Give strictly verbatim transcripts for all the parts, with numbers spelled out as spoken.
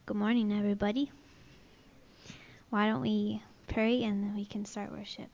Good morning, everybody. Why don't we pray and then we can start worship.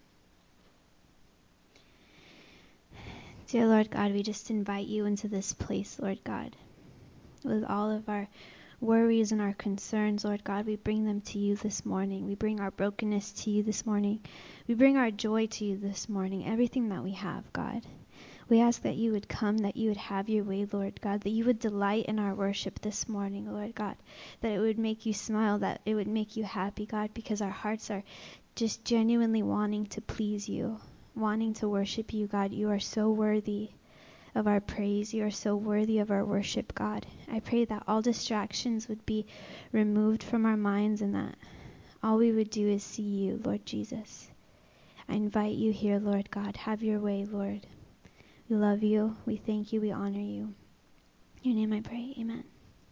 Dear Lord God, we just invite you into this place, Lord God. With all of our worries and our concerns, Lord God, we bring them to you this morning. We bring our brokenness to you this morning. We bring our joy to you this morning, everything that we have, God. We ask that you would come, that you would have your way, Lord God, that you would delight in our worship this morning, Lord God, that it would make you smile, that it would make you happy, God, because our hearts are just genuinely wanting to please you, wanting to worship you, God. You are so worthy of our praise. You are so worthy of our worship, God. I pray that all distractions would be removed from our minds and that all we would do is see you, Lord Jesus. I invite you here, Lord God. Have your way, Lord. We love you. We thank you. We honor you. In your name I pray. Amen.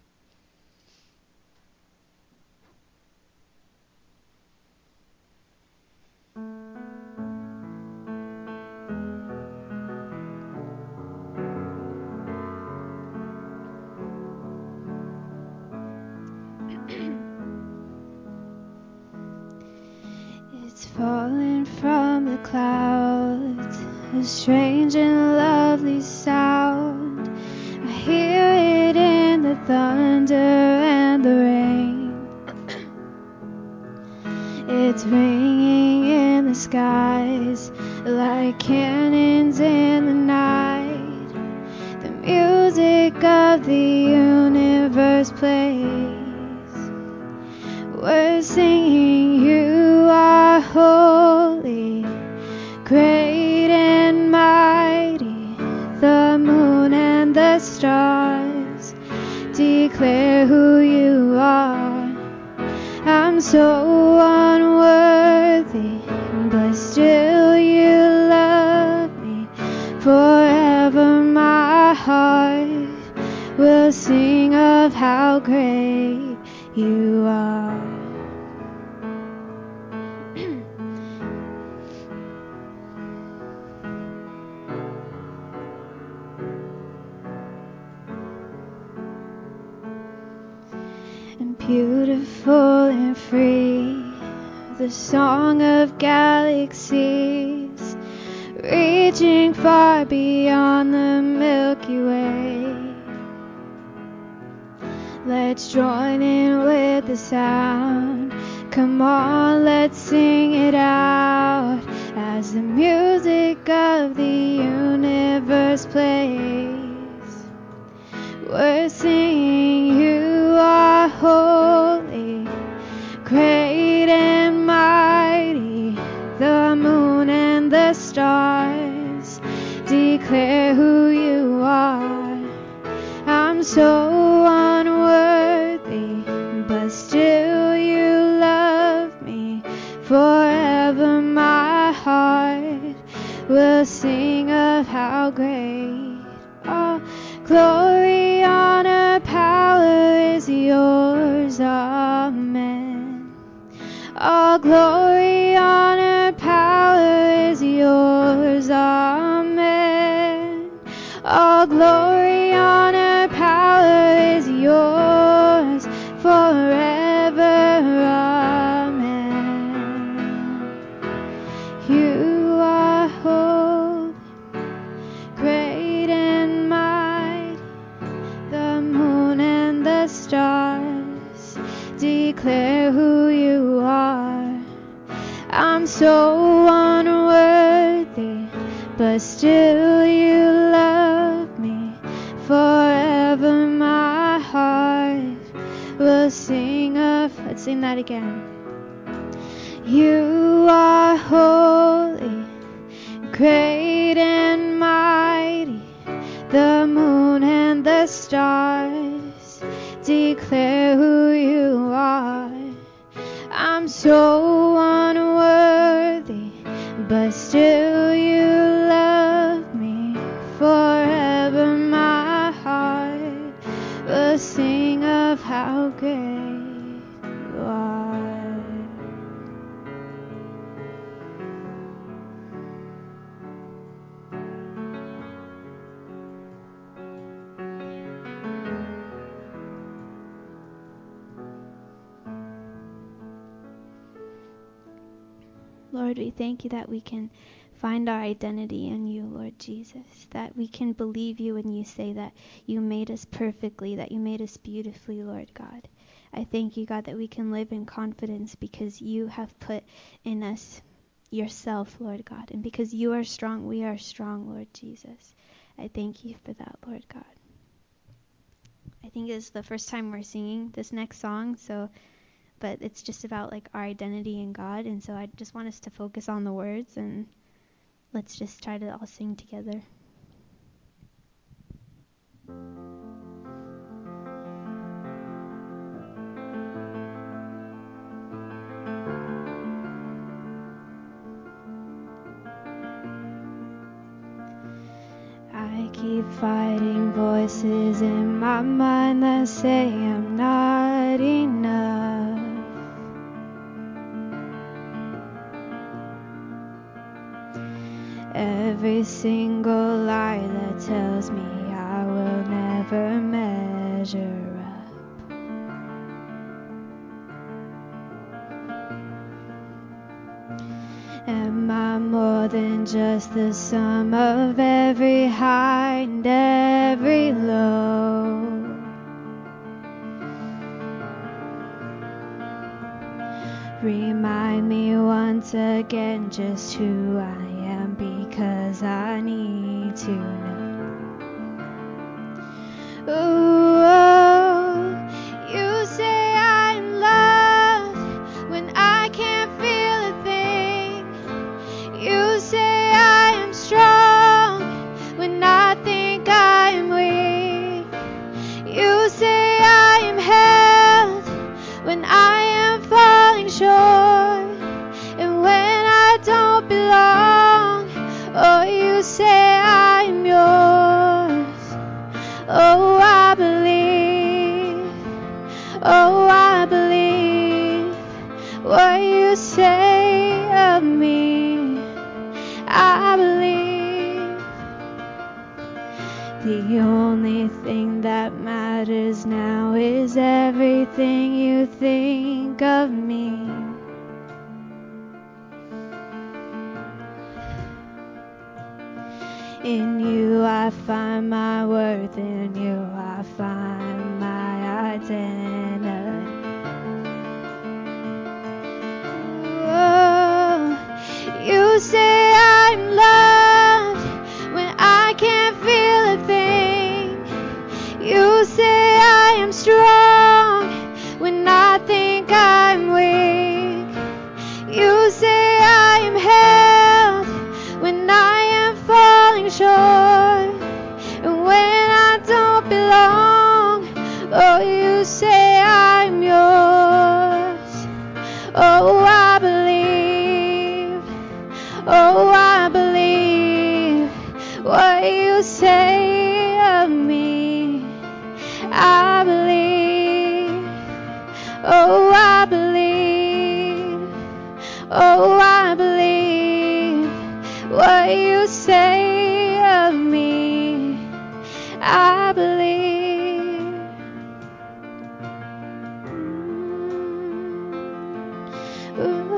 It's falling from the clouds, a strange and lovely sound. I hear it in the thunder and the rain. It's ringing in the skies like cannons in the night. The music of the universe plays. We're singing, you are holy, great and mighty. The moon and the stars declare who you are. I'm so unworthy, but still you love me. Forever my heart will sing of how great you are. And beautiful and free, the song of galaxies, reaching far beyond the Milky Way. Let's join in with the sound. Come on, let's sing it out as the music of the universe plays. We're singing, you are holy, great and mighty. The moon and the stars declare who you are. I'm so unworthy, but still you love me. Forever my heart will sing of how great. All glory, honor, power is yours. Amen. All glory, honor, power is yours. Amen. All glory, honor, power is yours forever. Amen. You are holy, great and mighty. The moon and the stars declare who you are. I'm so unworthy, but still you love me. Forever my heart will sing of. Let's sing that again. You are holy, great and mighty. The moon and the stars declare who you are. I'm so unworthy, but still you love me. Forever my heart will sing of how great you are. Lord, we thank you that we can find our identity in you, Lord Jesus, that we can believe you when you say that you made us perfectly, that you made us beautifully, Lord God. I thank you, God, that we can live in confidence because you have put in us yourself, Lord God. And because you are strong, we are strong, Lord Jesus. I thank you for that, Lord God. I think it's the first time we're singing this next song, so but it's just about like our identity in God, and so I just want us to focus on the words, and let's just try to all sing together. I keep fighting voices in my mind that say I'm not enough. Every single lie that tells me I will never measure up. Am I more than just the sum of every high and every low? Remind me once again just who I am, because I need to know. Ooh, oh, you say I'm loved when I can't feel a thing. You say I am strong when I think I am weak. You say I am held when I am falling short. And when I don't belong, oh, you say I'm yours. Oh, I believe. Oh, I believe what you say of me. I believe. The only thing that matters now is everything you think of me. In you I find my worth, in you I find my identity. Oh, you say I'm loved when I can't feel a thing. You say I am strong when I think I'm weak. You say I am held when I am falling short. And when I don't belong, oh, you say I'm yours. Oh, I believe. Oh, I believe what you say of me. I believe. Oh, I believe. Oh, I believe what you say of me. I believe. Ooh.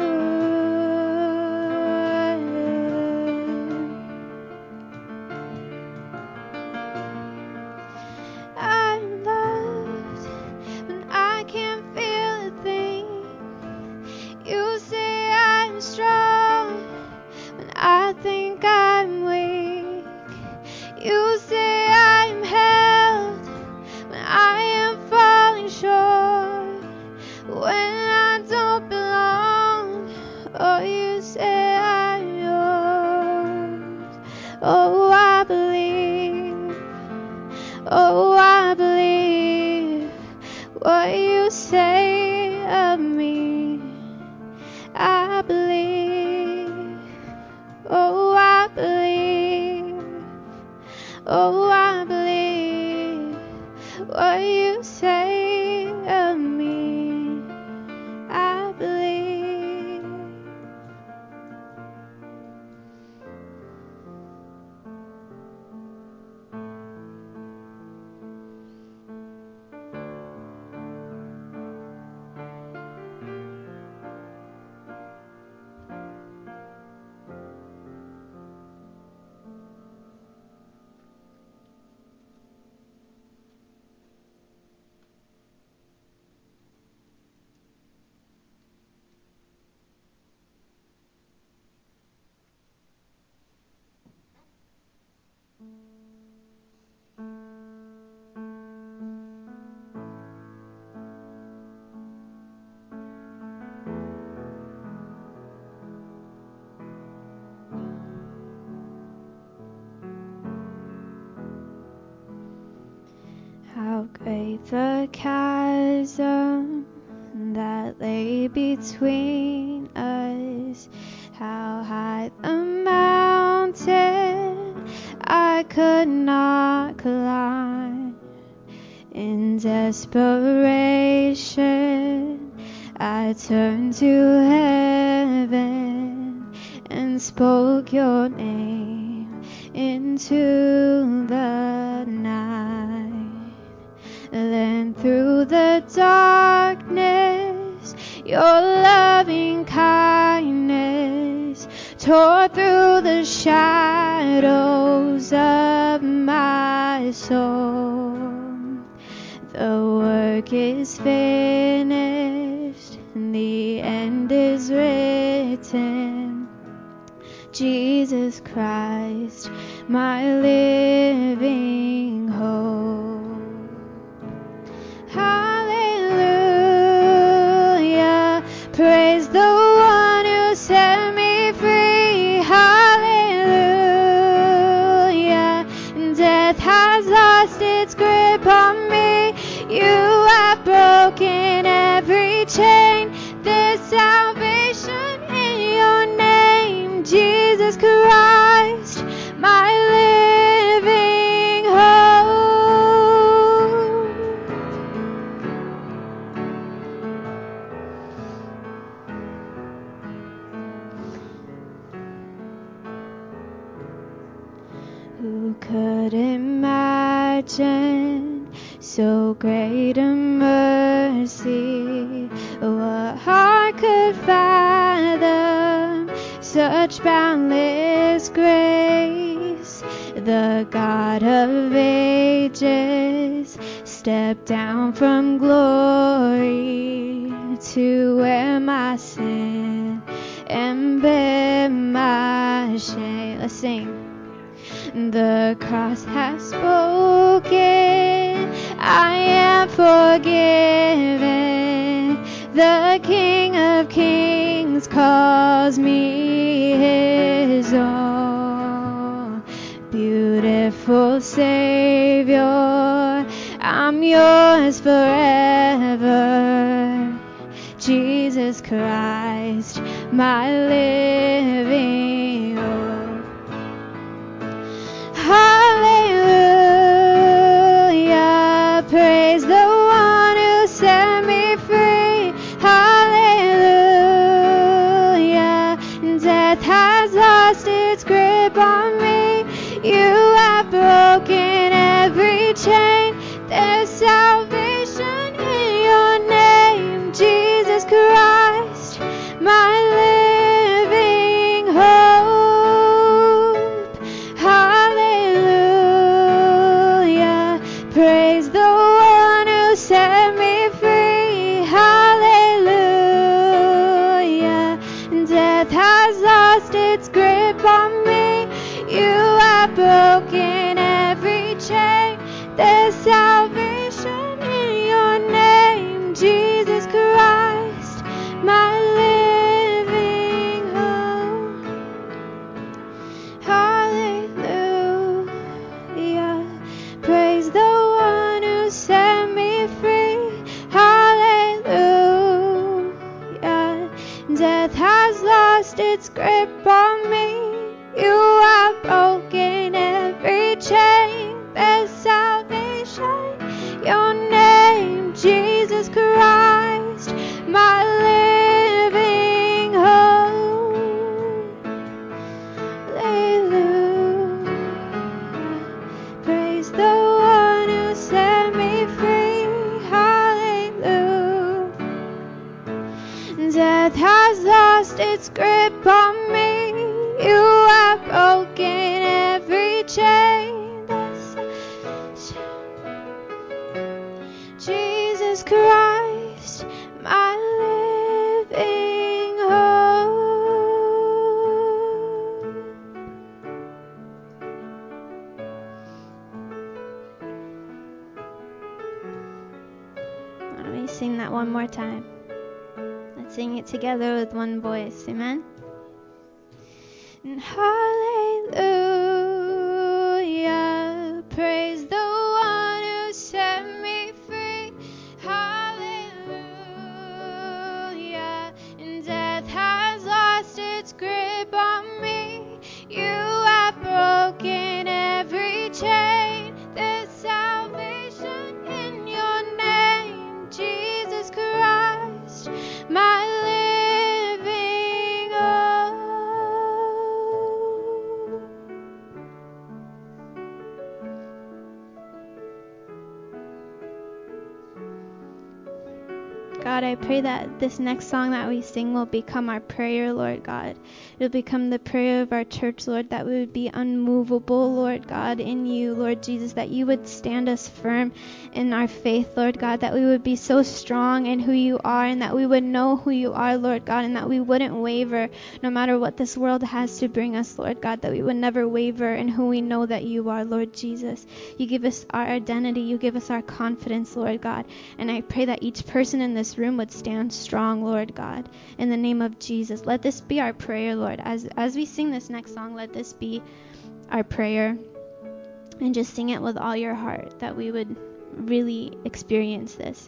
I'm loved when I can't feel a thing. You say I'm strong when I think I'm weak. You say I'm held when I am falling short. When I don't belong, oh, you say I'm yours. Oh, I believe. Oh, I believe what you say of me. I believe. Oh, I believe. Oh, I believe what you say of me. I believe. How great the chasm that lay between us, how high the mountain I could not climb. In desperation, I turned to heaven and spoke your name into the night. Then through the darkness, your loving kindness tore through the shadows of my soul. The work is finished, the end is written. Jesus Christ, my living hope. Hallelujah, praise the one who set me free. Hallelujah, death has lost its grip on me. You have broken every chain. There's salvation in your name, Jesus Christ, my living hope. Who could imagine so great a mercy? What heart could fathom such boundless grace? The God of ages stepped down from glory to wear my sin and bear my shame. Let's sing. The cross has spoken, I am forgiven. The King of Kings calls me his own. Beautiful Savior, I'm yours forever. Jesus Christ, my living hope. Hallelujah, praise the one who set me free. Hallelujah, death has lost its grip on me. You have broken every chain. There's salvation in your name, Jesus Christ, my living hope. Hallelujah, praise the one who set me free. Hallelujah, death has lost its grip on me. You have broken every chain. There's salvation in your name, Jesus Christ, my living hope. Hallelujah, praise the one who set me free. Hallelujah, death has lost its grip on me. You have broken every chain. There's salvation in your name, Jesus Christ, my living hope. Hallelujah, praise the one who set me free. Hallelujah, death has lost its grip on me. You have broken every chain. Jesus Christ, my living hope. Why don't we sing that one more time? Let's sing it together with one voice. Amen. And hallelujah, praise the one who set me God. I pray that this next song that we sing will become our prayer, Lord God. It'll become the prayer of our church, Lord, that we would be unmovable, Lord God, in you, Lord Jesus, that you would stand us firm in our faith, Lord God, that we would be so strong in who you are, and that we would know who you are, Lord God, and that we wouldn't waver no matter what this world has to bring us, Lord God, that we would never waver in who we know that you are, Lord Jesus. You give us our identity. You give us our confidence, Lord God. And I pray that each person in this room would stand strong, Lord God, in the name of Jesus. Let this be our prayer, Lord. As as we sing this next song, let this be our prayer. And just sing it with all your heart, that we would really experience this.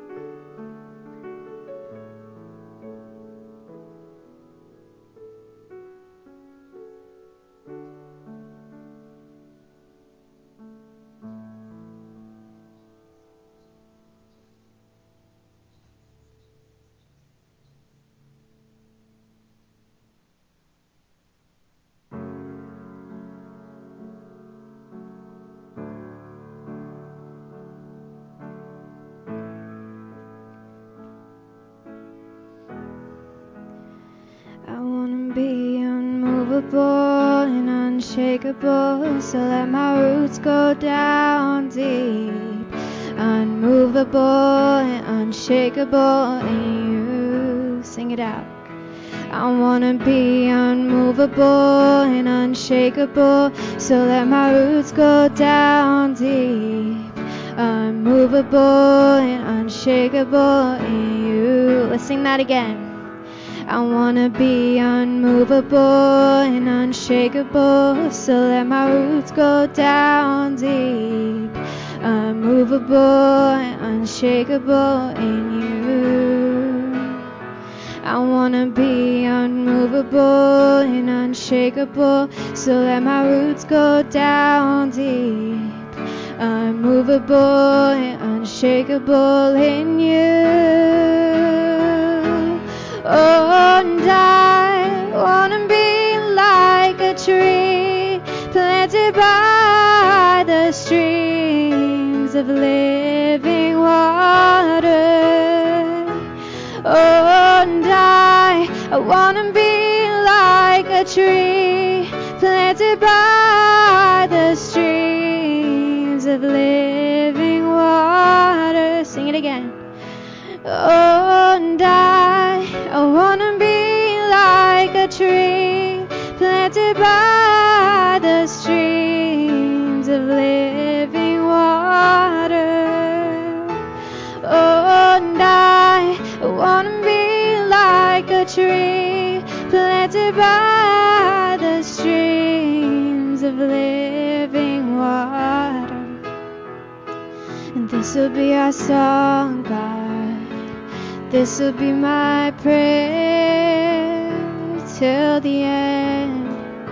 And unshakable, so let my roots go down deep. Unmovable and unshakable in you. Sing it out. I wanna be unmovable and unshakable, so let my roots go down deep. Unmovable and unshakable in you. Let's sing that again. I wanna be unmovable and unshakable, so let my roots go down deep. Unmovable and unshakable in you. I wanna be unmovable and unshakable, so let my roots go down deep. Unmovable and unshakable in you. Oh, and I wanna be like a tree planted by the streams of living water. Oh, and I, I wanna be like a tree planted by the streams of living water. Sing it again. Oh, and I, I wanna be like a tree planted by the streams of living water. Oh, and I, I wanna be like a tree planted by the streams of living water. And this will be our song, God. This will be my prayer till the end,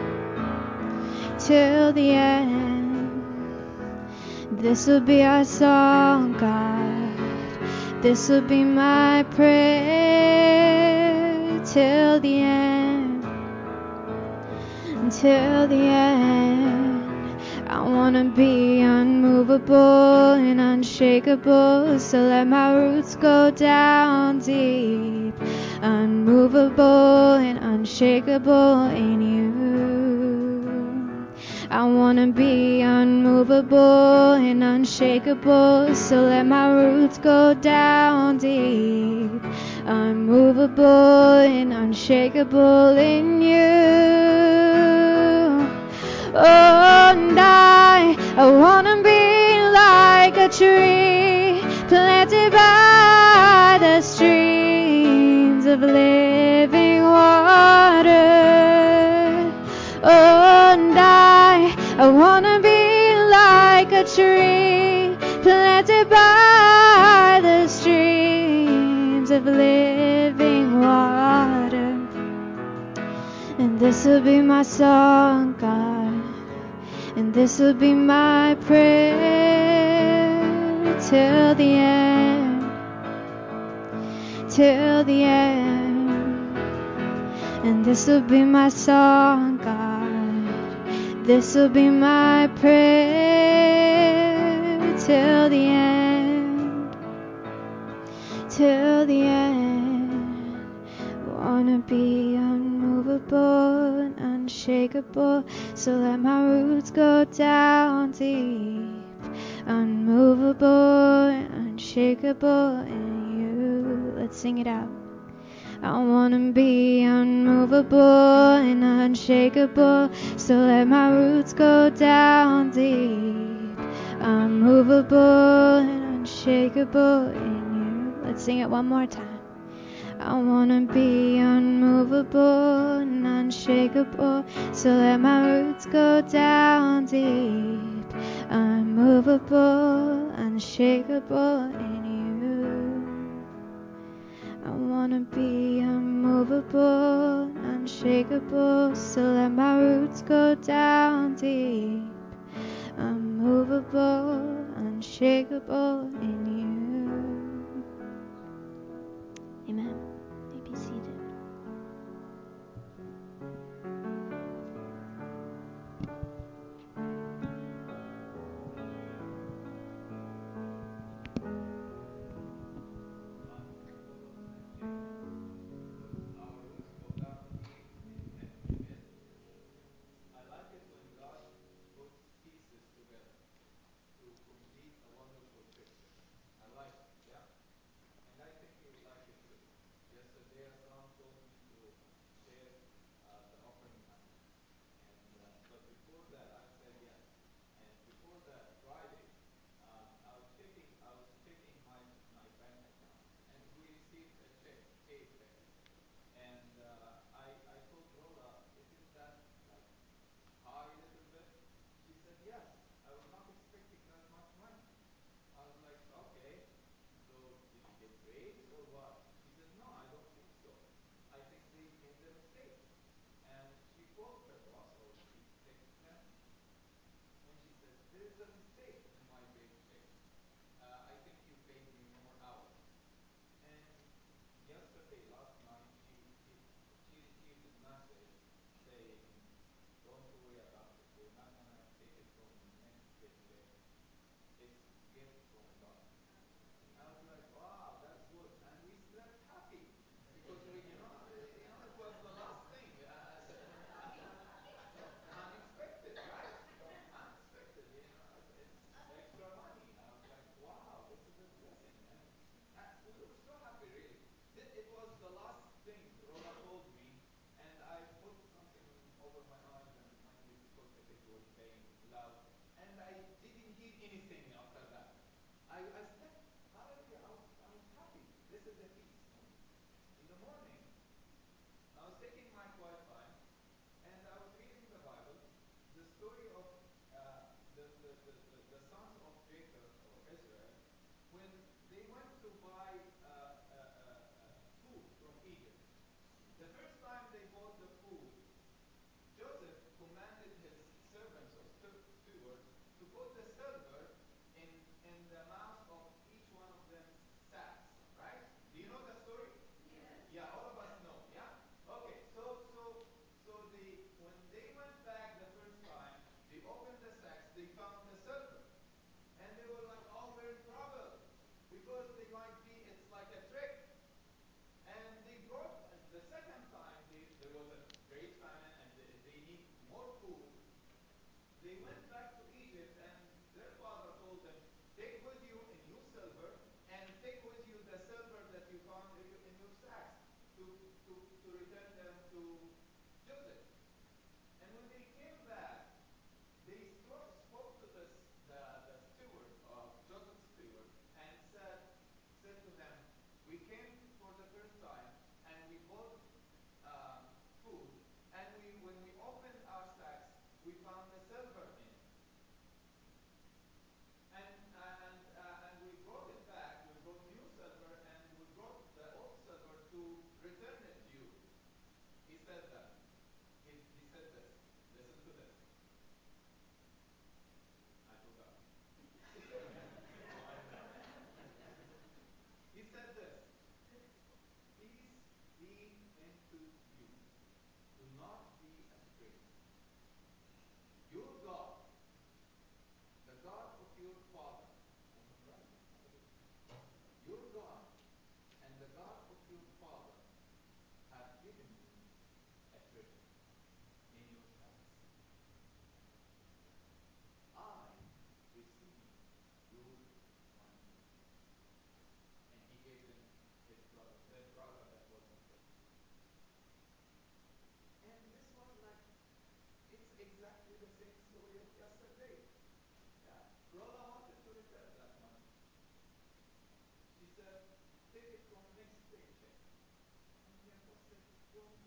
till the end. This will be our song, God. This will be my prayer till the end, till the end. I wanna be unmovable and unshakable, so let my roots go down deep. Unmovable and unshakable in you. I wanna be unmovable and unshakable, so let my roots go down deep. Unmovable and unshakable in you. Oh, and I, I wanna be like a tree planted by the streams of living water. Oh, and I, I wanna be like a tree planted by the streams of living water. And this will be my song, God. And this will be my prayer till the end, till the end. And this will be my song, God. This will be my prayer till the end, till the end. Wanna be unmovable and unshakable, so let my roots go down deep. Unmovable and unshakable in you. Let's sing it out. I wanna be unmovable and unshakable, so let my roots go down deep. Unmovable and unshakable in you. Let's sing it one more time. I wanna be unmovable and unshakable, so let my roots go down deep. Unmovable, unshakable in you. I wanna be unmovable, unshakable, so let my roots go down deep. Unmovable, unshakable in you. Amen. You may be seated.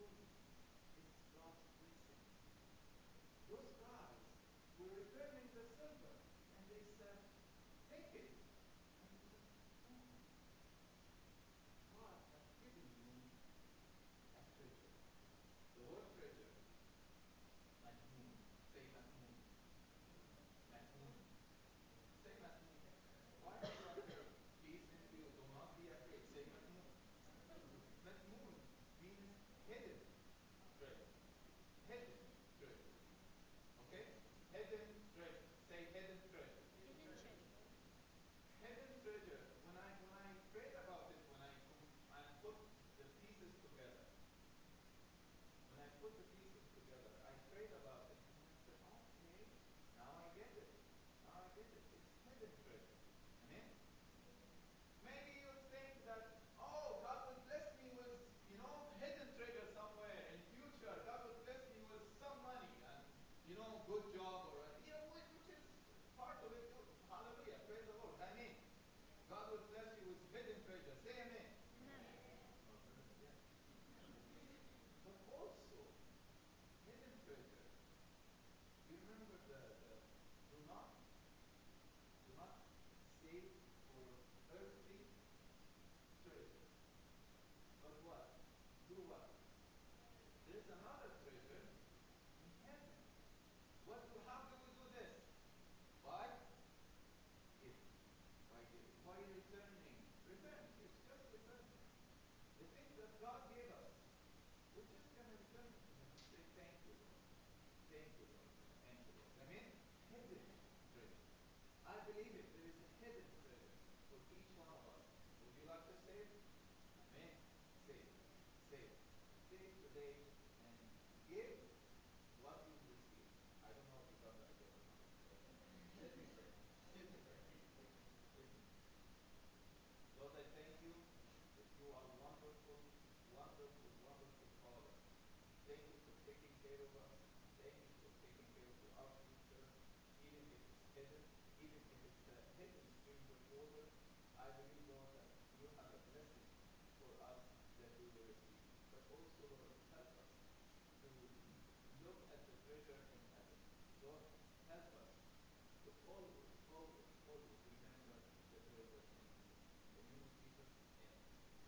moon. It's God's blessing. Those guys were returning the silver, and they said, take it. And he said, no. God has given you a treasure. The word treasure, Mahmoud. Say Mahmoud. Mahmoud. Say Mahmoud. Why are you afraid? Peace with you. Do not be afraid. Say Mahmoud. Mahmoud means hidden treasure. Hidden treasure. Okay? Hidden treasure. Say hidden treasure. Hidden treasure. When I when I prayed about it, when I com- and put the pieces together, when I put the pieces together, I prayed about it and I said, okay, now I get it. Now I get it. It's hidden treasure. Amen? Maybe you think that, oh, God will bless me with, you know, hidden treasure somewhere in future. God will bless me with some money and, you know, good job or, you know, which, which is part of it too. Hallelujah. Praise the Lord. Amen. God will bless you with hidden treasure. Say amen. Oh, good. Yeah. But also, hidden treasure. You remember the, the do not do not save for earthly treasures. But what? Do what? There is another treasure in heaven. What do how do we do this? By giving. By giving. By returning. Returning. It's just returning. The things that God gave us. We're just going to return it to Him and say, thank you, Lord. Thank you, Lord. Thank you, Lord. Amen? Hidden treasure. I believe it. There is a hidden treasure for each one of us. Would you like to say it? Amen. Say it. Say it. Say it today and give what you will receive. I don't know if you got the idea or not. But let me pray. Let me pray. Let me pray. Lord, I thank you that you are wonderful, wonderful, wonderful Father. Thank you for taking care of us. Thank you for taking care of our future, even if it's hidden, even if it's a hidden streams of water. I believe, Lord, that you have a blessing for us that we will receive. But also, Lord, help us to look at the treasure in heaven. Lord, help us to always, always, always remember the treasure in you. In the name of Jesus, amen.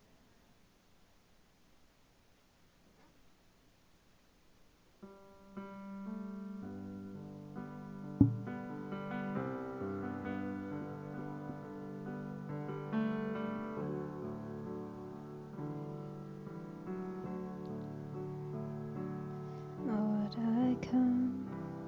Lord, I come.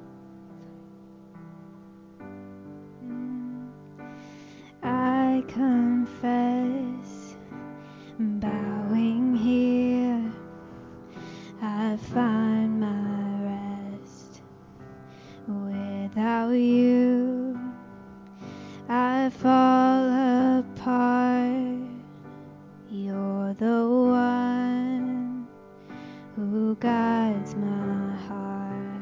I confess, bowing here, I find my rest. Without you, I fall apart. You're the one who guides my heart.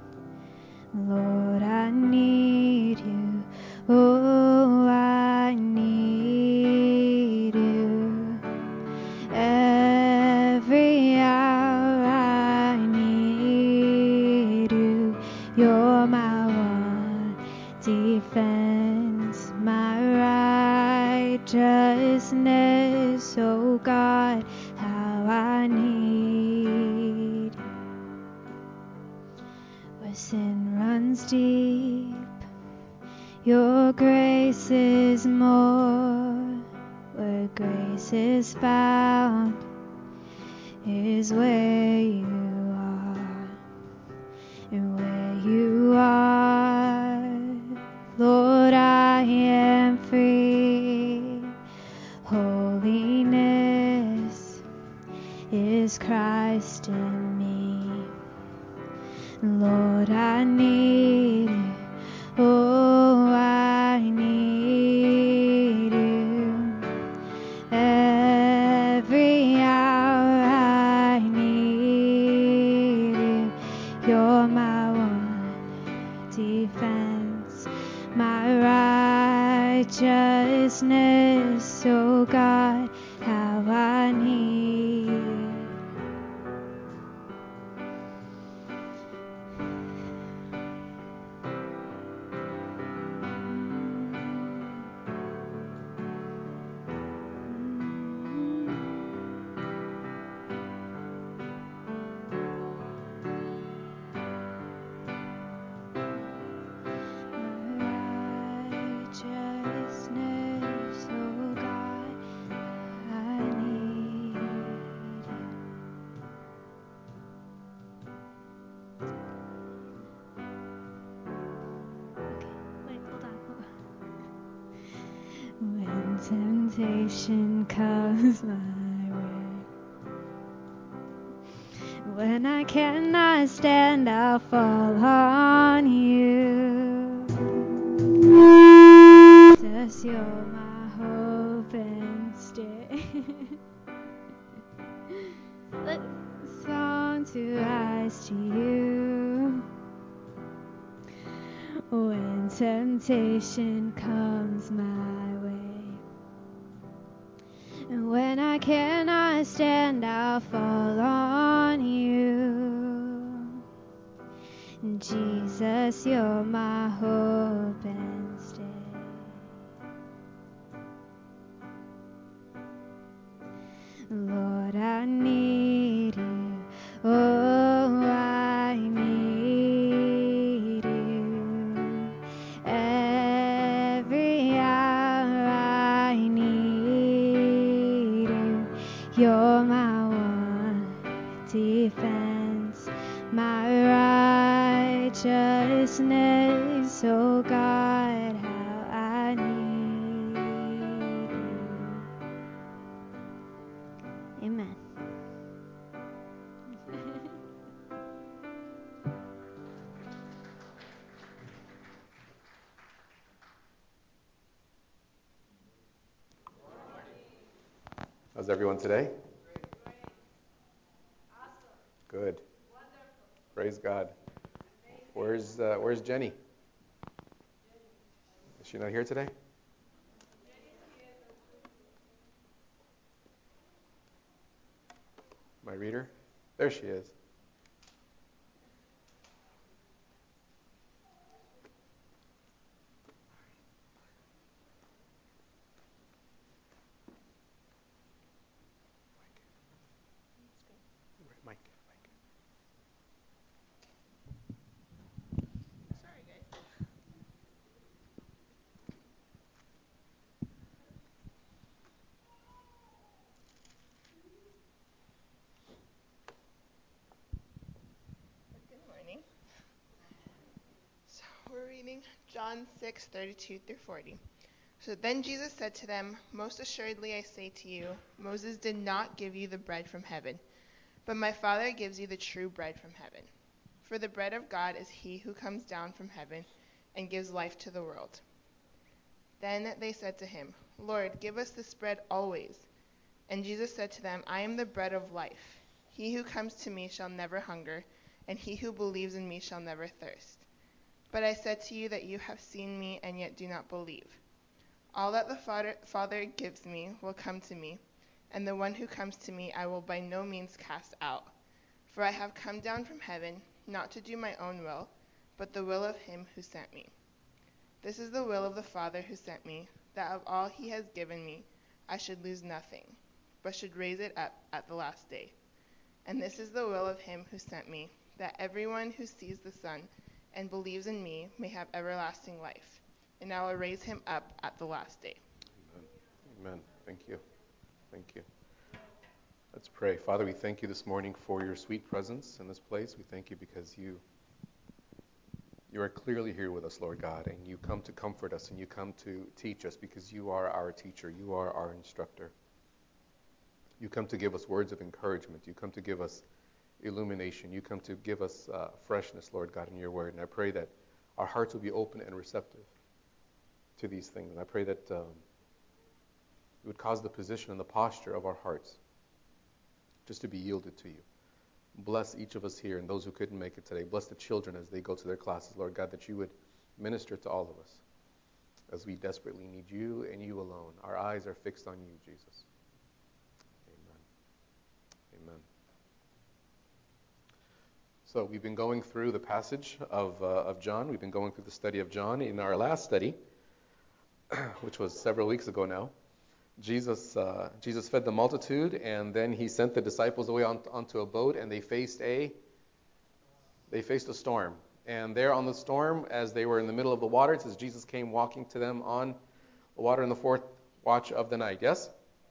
Lord, I need you. Oh, I need you. Every hour I need you. You're my one defense, my righteousness. Oh God, how I need you. Where sin runs deep, your grace is more. Where grace is found is where you are. And where you are, Lord, I am free. Holiness is Christ in me. Lord, I need you. Oh, I need you. Every hour I need you. You're my one defense, my righteousness. Oh God, how I need. temptation comes my way, when I cannot stand, I'll fall on you. Jesus, you're my hope and stay. Song to rise to you when temptation comes my way, and when I cannot stand, I'll fall on you. Jesus, you're my hope and stay. Lord, I need you. Oh, I need you. Every hour I need you. You're my one defense, my righteousness. Oh God, how I need you. Amen. How's everyone today? Good. Praise God. Where's uh, Where's Jenny? Is she not here today? My reader? There she is. Mike. Sorry, guys. Good morning. So we're reading John six thirty-two through forty. So then Jesus said to them, "Most assuredly I say to you, Moses did not give you the bread from heaven, but my Father gives you the true bread from heaven. For the bread of God is he who comes down from heaven and gives life to the world." Then they said to him, "Lord, give us this bread always." And Jesus said to them, "I am the bread of life. He who comes to me shall never hunger, and he who believes in me shall never thirst. But I said to you that you have seen me and yet do not believe. All that the Father, Father gives me will come to me, and the one who comes to me I will by no means cast out. For I have come down from heaven, not to do my own will, but the will of him who sent me. This is the will of the Father who sent me, that of all he has given me I should lose nothing, but should raise it up at the last day. And this is the will of him who sent me, that everyone who sees the Son and believes in me may have everlasting life, and I will raise him up at the last day." Amen. Amen. Thank you. Thank you. Let's pray. Father, we thank you this morning for your sweet presence in this place. We thank you because you you are clearly here with us, Lord God, and you come to comfort us and you come to teach us because you are our teacher. You are our instructor. You come to give us words of encouragement. You come to give us illumination. You come to give us uh, freshness, Lord God, in your word. And I pray that our hearts will be open and receptive to these things. And I pray that um, it would cause the position and the posture of our hearts just to be yielded to you. Bless each of us here and those who couldn't make it today. Bless the children as they go to their classes, Lord God, that you would minister to all of us as we desperately need you and you alone. Our eyes are fixed on you, Jesus. Amen. Amen. So we've been going through the passage of, uh, of John. We've been going through the study of John. In our last study, which was several weeks ago now, Jesus uh, Jesus fed the multitude, and then he sent the disciples away on, onto a boat, and they faced a they faced a storm. And there on the storm, as they were in the middle of the water, it says Jesus came walking to them on the water in the fourth watch of the night. Yes?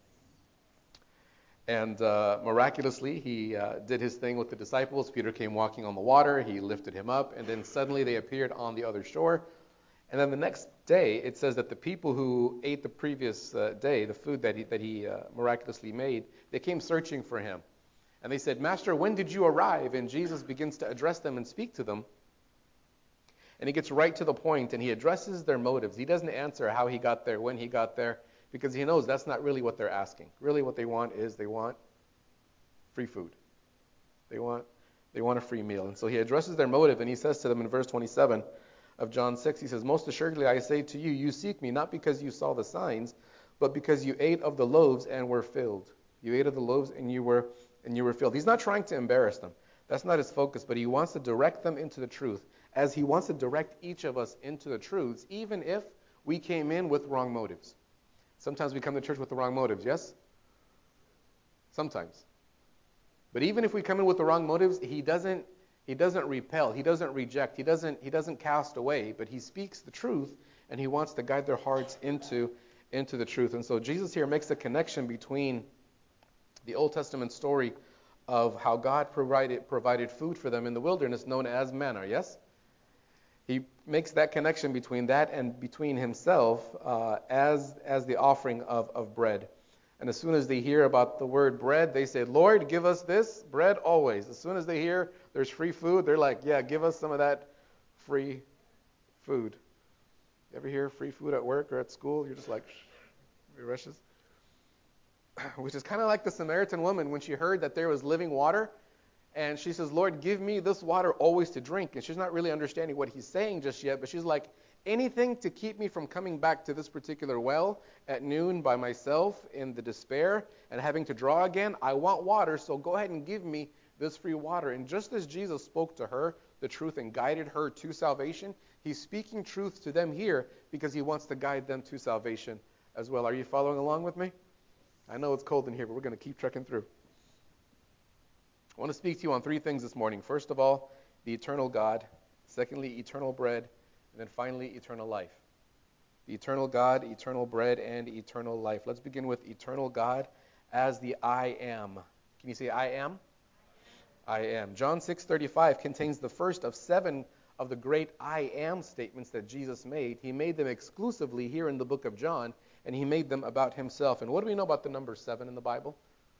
And uh, miraculously, he uh, did his thing with the disciples. Peter came walking on the water. He lifted him up, and then suddenly they appeared on the other shore. And then the next day, it says that the people who ate the previous uh, day, the food that he, that he uh, miraculously made, they came searching for him. And they said, Master, when did you arrive? And Jesus begins to address them and speak to them. And he gets right to the point, and he addresses their motives. He doesn't answer how he got there, when he got there, because he knows that's not really what they're asking. Really what they want is they want free food. They want, they want a free meal. And so he addresses their motive, and he says to them in verse twenty-seven of John six, he says, Most assuredly I say to you, you seek me not because you saw the signs, but because you ate of the loaves and were filled. You ate of the loaves and you were and you were filled. He's not trying to embarrass them. That's not his focus, but he wants to direct them into the truth, as he wants to direct each of us into the truths, even if we came in with wrong motives. Sometimes we come to church with the wrong motives, yes? Sometimes. But even if we come in with the wrong motives, he doesn't he doesn't repel, he doesn't reject, he doesn't he doesn't cast away, but he speaks the truth, and he wants to guide their hearts into into the truth. And so Jesus here makes a connection between the Old Testament story of how God provided provided food for them in the wilderness, known as manna, yes? He makes that connection between that and between himself uh, as as the offering of, of bread. And as soon as they hear about the word bread, they say, Lord, give us this bread always. As soon as they hear there's free food, they're like, yeah, give us some of that free food. You ever hear free food at work or at school? You're just like, it rushes. Which is kind of like the Samaritan woman when she heard that there was living water. And she says, Lord, give me this water always to drink. And she's not really understanding what he's saying just yet, but she's like, anything to keep me from coming back to this particular well at noon by myself in the despair and having to draw again, I want water, so go ahead and give me this free water. And just as Jesus spoke to her the truth and guided her to salvation, he's speaking truth to them here because he wants to guide them to salvation as well. Are you following along with me? I know it's cold in here, but we're going to keep trekking through. I want to speak to you on three things this morning. First of all, the eternal God. Secondly, eternal bread. And then finally, eternal life. The eternal God, eternal bread, and eternal life. Let's begin with eternal God as the I am. Can you say I am? I am. John six thirty-five contains the first of seven of the great I am statements that Jesus made. He made them exclusively here in the book of John, and he made them about himself. And what do we know about the number seven in the Bible?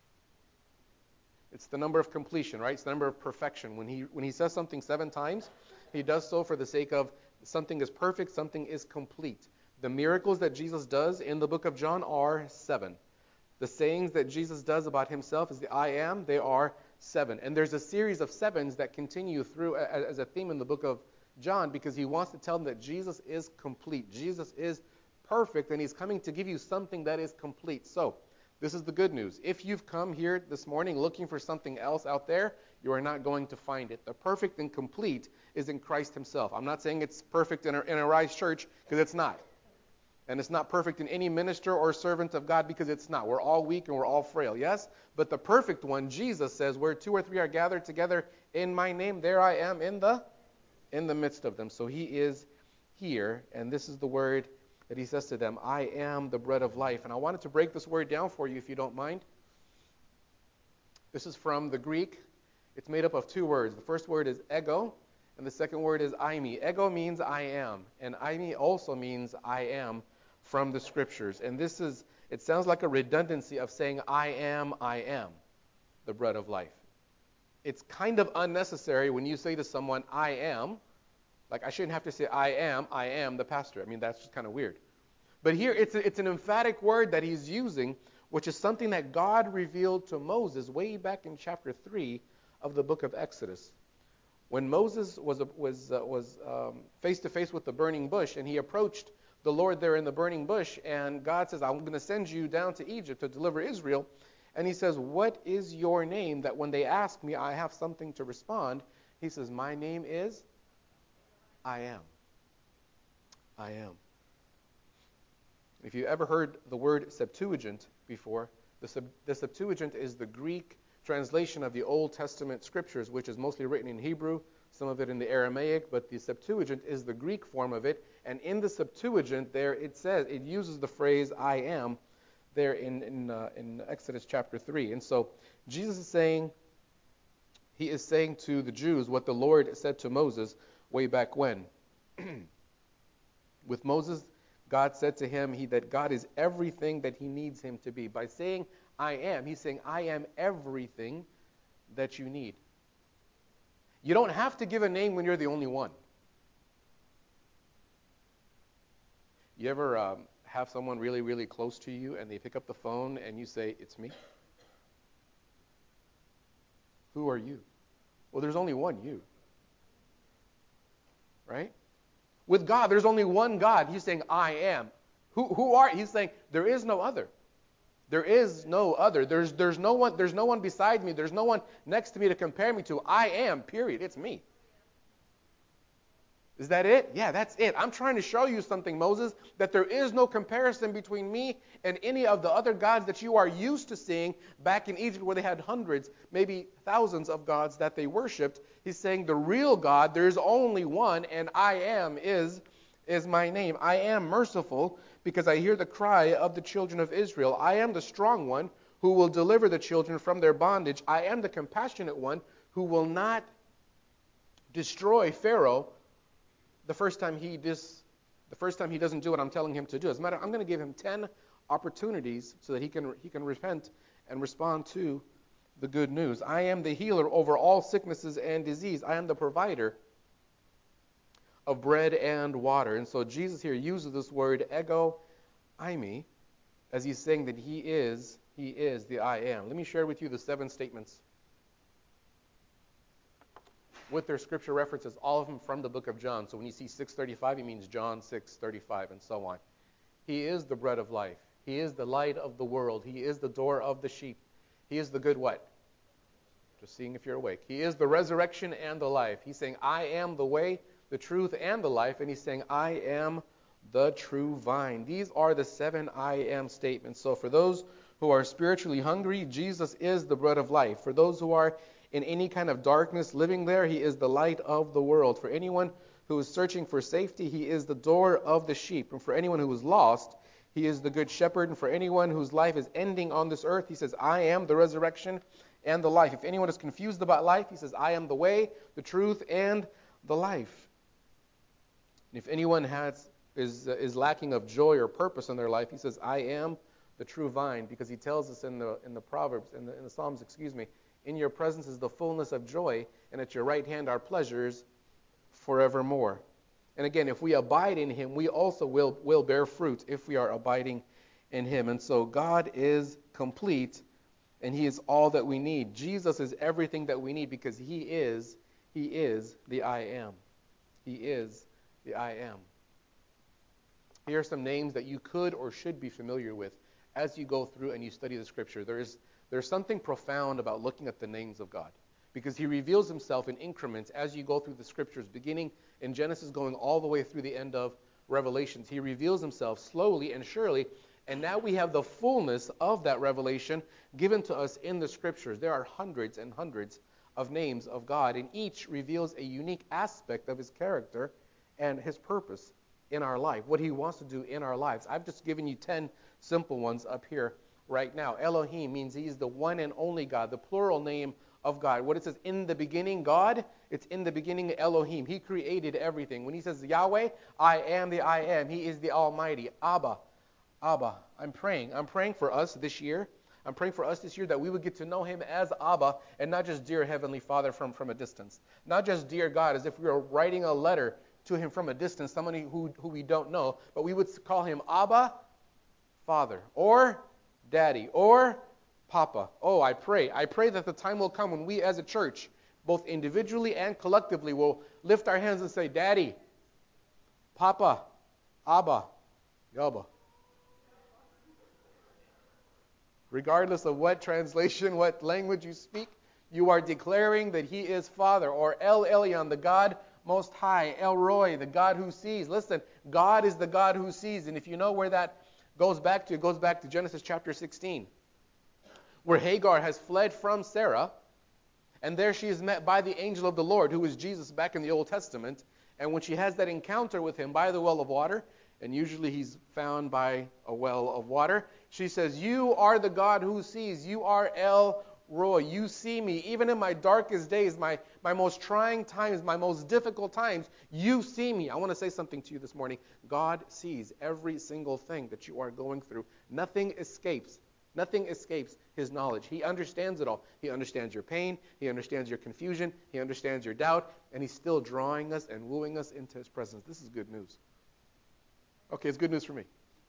It's the number of completion, right? It's the number of perfection. When he when he says something seven times, he does so for the sake of something is perfect, something is complete. The miracles that Jesus does in the book of John are seven. The sayings that Jesus does about himself as the I am, they are seven. And there's a series of sevens that continue through as a theme in the book of John because he wants to tell them that Jesus is complete. Jesus is perfect, and he's coming to give you something that is complete. So, this is the good news. If you've come here this morning looking for something else out there, you are not going to find it. The perfect and complete is in Christ himself. I'm not saying it's perfect in a, in a Rise Church, because it's not. And it's not perfect in any minister or servant of God, because it's not. We're all weak and we're all frail, yes? But the perfect one, Jesus says, where two or three are gathered together in my name, there I am in the in the midst of them. So he is here, and this is the word that he says to them, I am the bread of life. And I wanted to break this word down for you, if you don't mind. This is from the Greek. It's made up of two words. The first word is ego, and the second word is eimi. Ego means I am, and eimi also means I am from the scriptures. And this is, it sounds like a redundancy of saying I am, I am the bread of life. It's kind of unnecessary when you say to someone, I am. Like, I shouldn't have to say, I am, I am the pastor. I mean, that's just kind of weird. But here, it's a, it's an emphatic word that he's using, which is something that God revealed to Moses way back in chapter three of the book of Exodus. When Moses was was uh, was um, face to face with the burning bush, and he approached the Lord there in the burning bush, and God says, I'm going to send you down to Egypt to deliver Israel. And he says, what is your name, that when they ask me, I have something to respond? He says, my name is I am. I am. If you ever heard the word Septuagint before, the, sub, the Septuagint is the Greek translation of the Old Testament scriptures, which is mostly written in Hebrew, some of it in the Aramaic, but the Septuagint is the Greek form of it. And in the Septuagint there it says, it uses the phrase I am there in, in, uh, in Exodus chapter three. And so Jesus is saying, he is saying to the Jews what the Lord said to Moses way back when. With Moses, God said to him he, that God is everything that he needs him to be. By saying, I am, he's saying, I am everything that you need. You don't have to give a name when you're the only one. You ever um, have someone really, really close to you and they pick up the phone and you say, it's me? Who are you? Well, there's only one you. Right? With God, there's only one God. He's saying, I am. Who, who are? He's saying, there is no other. There is no other. There's, there's, no one, there's no one beside me. There's no one next to me to compare me to. I am, period. It's me. Is that it? Yeah, that's it. I'm trying to show you something, Moses, that there is no comparison between me and any of the other gods that you are used to seeing back in Egypt, where they had hundreds, maybe thousands of gods that they worshipped. He's saying the real God, there's only one, and I am is, is my name. I am merciful because I hear the cry of the children of Israel. I am the strong one who will deliver the children from their bondage. I am the compassionate one who will not destroy Pharaoh the first time he dis, the first time he doesn't do what I'm telling him to do. As a matter, I'm going to give him ten opportunities so that he can he can repent and respond to the good news. I am the healer over all sicknesses and disease. I am the provider of bread and water. And so Jesus here uses this word ego eimi as he's saying that he is he is the I am. Let me share with you the seven statements with their scripture references, all of them from the book of John. So when you see six thirty-five, it means John six thirty-five and so on. He is the bread of life. He is the light of the world. He is the door of the sheep. He is the good what? Just seeing if you're awake. He is the resurrection and the life. He's saying, I am the way, the truth, and the life. And he's saying, I am the true vine. These are the seven I am statements. So for those who are spiritually hungry, Jesus is the bread of life. For those who are in any kind of darkness living there, he is the light of the world. For anyone who is searching for safety, he is the door of the sheep. And for anyone who is lost, he is the good shepherd. And for anyone whose life is ending on this earth, he says, I am the resurrection and the life. If anyone is confused about life, he says, I am the way, the truth, and the life. And if anyone has is uh, is lacking of joy or purpose in their life, he says, I am the true vine, because he tells us in the in the Proverbs, in the, in the Psalms, excuse me, in your presence is the fullness of joy, and at your right hand are pleasures forevermore. And again, if we abide in him, we also will, will bear fruit if we are abiding in him. And so God is complete, and he is all that we need. Jesus is everything that we need, because he is, he is the I am. He is the I am. Here are some names that you could or should be familiar with as you go through and you study the Scripture. There is There's something profound about looking at the names of God, because he reveals himself in increments as you go through the Scriptures, beginning in Genesis going all the way through the end of Revelations. He reveals himself slowly and surely, and now we have the fullness of that revelation given to us in the Scriptures. There are hundreds and hundreds of names of God, and each reveals a unique aspect of his character and his purpose in our life, what he wants to do in our lives. I've just given you ten simple ones up here right now. Elohim means he is the one and only God, the plural name of God. What it says, in the beginning, God, it's in the beginning, Elohim. He created everything. When he says Yahweh, I am the I am. He is the Almighty. Abba, Abba. I'm praying. I'm praying for us this year. I'm praying for us this year that we would get to know him as Abba, and not just dear Heavenly Father from, from a distance. Not just dear God, as if we were writing a letter to him from a distance, somebody who, who we don't know, but we would call him Abba, Father, or Daddy, or Papa. Oh, I pray. I pray that the time will come when we as a church, both individually and collectively, will lift our hands and say, Daddy, Papa, Abba, Yabba. Regardless of what translation, what language you speak, you are declaring that he is Father, or El Elyon, the God Most High, El Roy, the God who sees. Listen, God is the God who sees, and if you know where that goes back to, it goes back to Genesis chapter sixteen, where Hagar has fled from Sarah, and there she is met by the angel of the Lord, who is Jesus back in the Old Testament. And when she has that encounter with him by the well of water, and usually he's found by a well of water, she says, you are the God who sees. You are El Roy, you see me. Even in my darkest days, my, my most trying times, my most difficult times, you see me. I want to say something to you this morning. God sees every single thing that you are going through. Nothing escapes. Nothing escapes his knowledge. He understands it all. He understands your pain. He understands your confusion. He understands your doubt. And he's still drawing us and wooing us into his presence. This is good news. Okay, it's good news for me.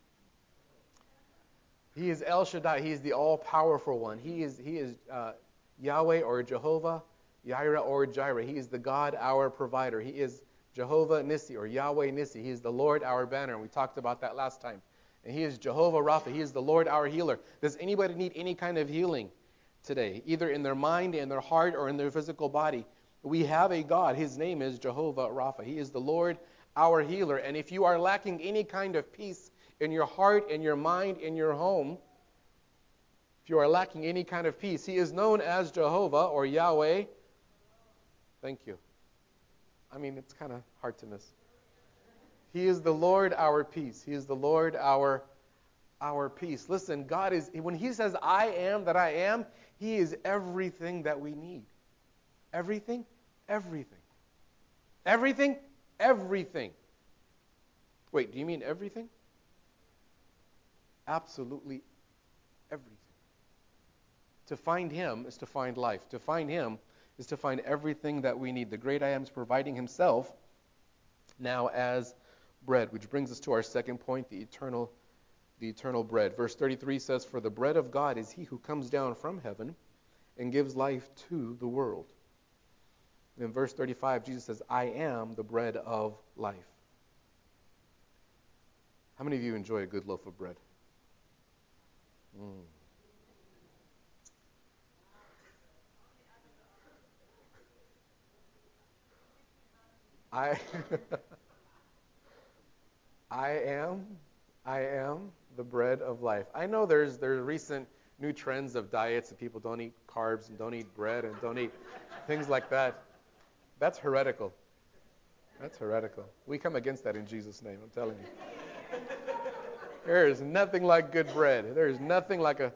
He is El Shaddai. He is the all-powerful one. He is he is uh, Yahweh or Jehovah, Yireh or Jireh. He is the God, our provider. He is Jehovah Nissi or Yahweh Nissi. He is the Lord, our banner. And we talked about that last time. And he is Jehovah Rapha. He is the Lord, our healer. Does anybody need any kind of healing today, either in their mind, in their heart, or in their physical body? We have a God. His name is Jehovah Rapha. He is the Lord, our healer. And if you are lacking any kind of peace in your heart, in your mind, in your home, if you are lacking any kind of peace, he is known as Jehovah or Yahweh. Thank you. I mean, it's kind of hard to miss. He is the Lord, our peace. He is the Lord, our, our peace. Listen, God is, when he says, I am that I am, he is everything that we need. Everything, everything. Everything, everything. Wait, do you mean everything? Absolutely everything. To find him is to find life. To find him is to find everything that we need. The great I am is providing himself now as bread, which brings us to our second point, the eternal, the eternal bread. Verse thirty-three says, for the bread of God is he who comes down from heaven and gives life to the world. And in verse thirty-five, Jesus says, I am the bread of life. How many of you enjoy a good loaf of bread? Mm. I I am I am the bread of life. I know there's there's recent new trends of diets and people don't eat carbs and don't eat bread and don't eat things like that. That's heretical. That's heretical. We come against that in Jesus' name, I'm telling you. There is nothing like good bread. There is nothing like a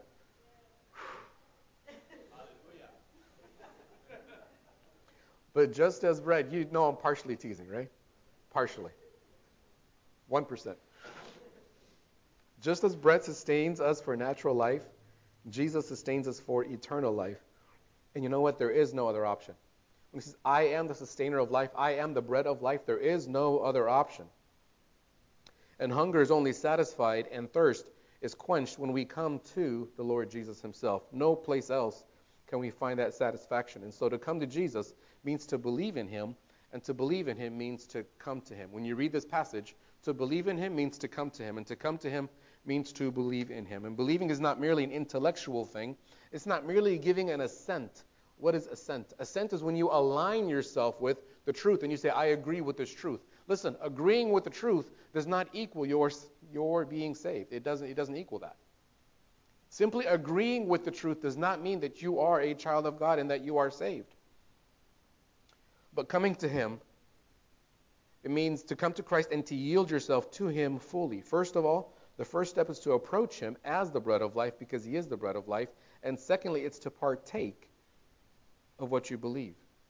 But just as bread, you know I'm partially teasing, right? Partially. one percent. Just as bread sustains us for natural life, Jesus sustains us for eternal life. And you know what? There is no other option. When he says, I am the sustainer of life, I am the bread of life, there is no other option. And hunger is only satisfied and thirst is quenched when we come to the Lord Jesus himself. No place else can we find that satisfaction. And so to come to Jesus means to believe in him, and to believe in him means to come to him. When you read this passage, to believe in him means to come to him, and to come to him means to believe in him. And believing is not merely an intellectual thing. It's not merely giving an assent. What is assent? Assent is when you align yourself with the truth and you say, I agree with this truth. Listen, agreeing with the truth does not equal your, your being saved. It doesn't, it doesn't equal that. Simply agreeing with the truth does not mean that you are a child of God and that you are saved. But coming to him, it means to come to Christ and to yield yourself to him fully. First of all, the first step is to approach him as the bread of life because he is the bread of life. And secondly, it's to partake of what you believe.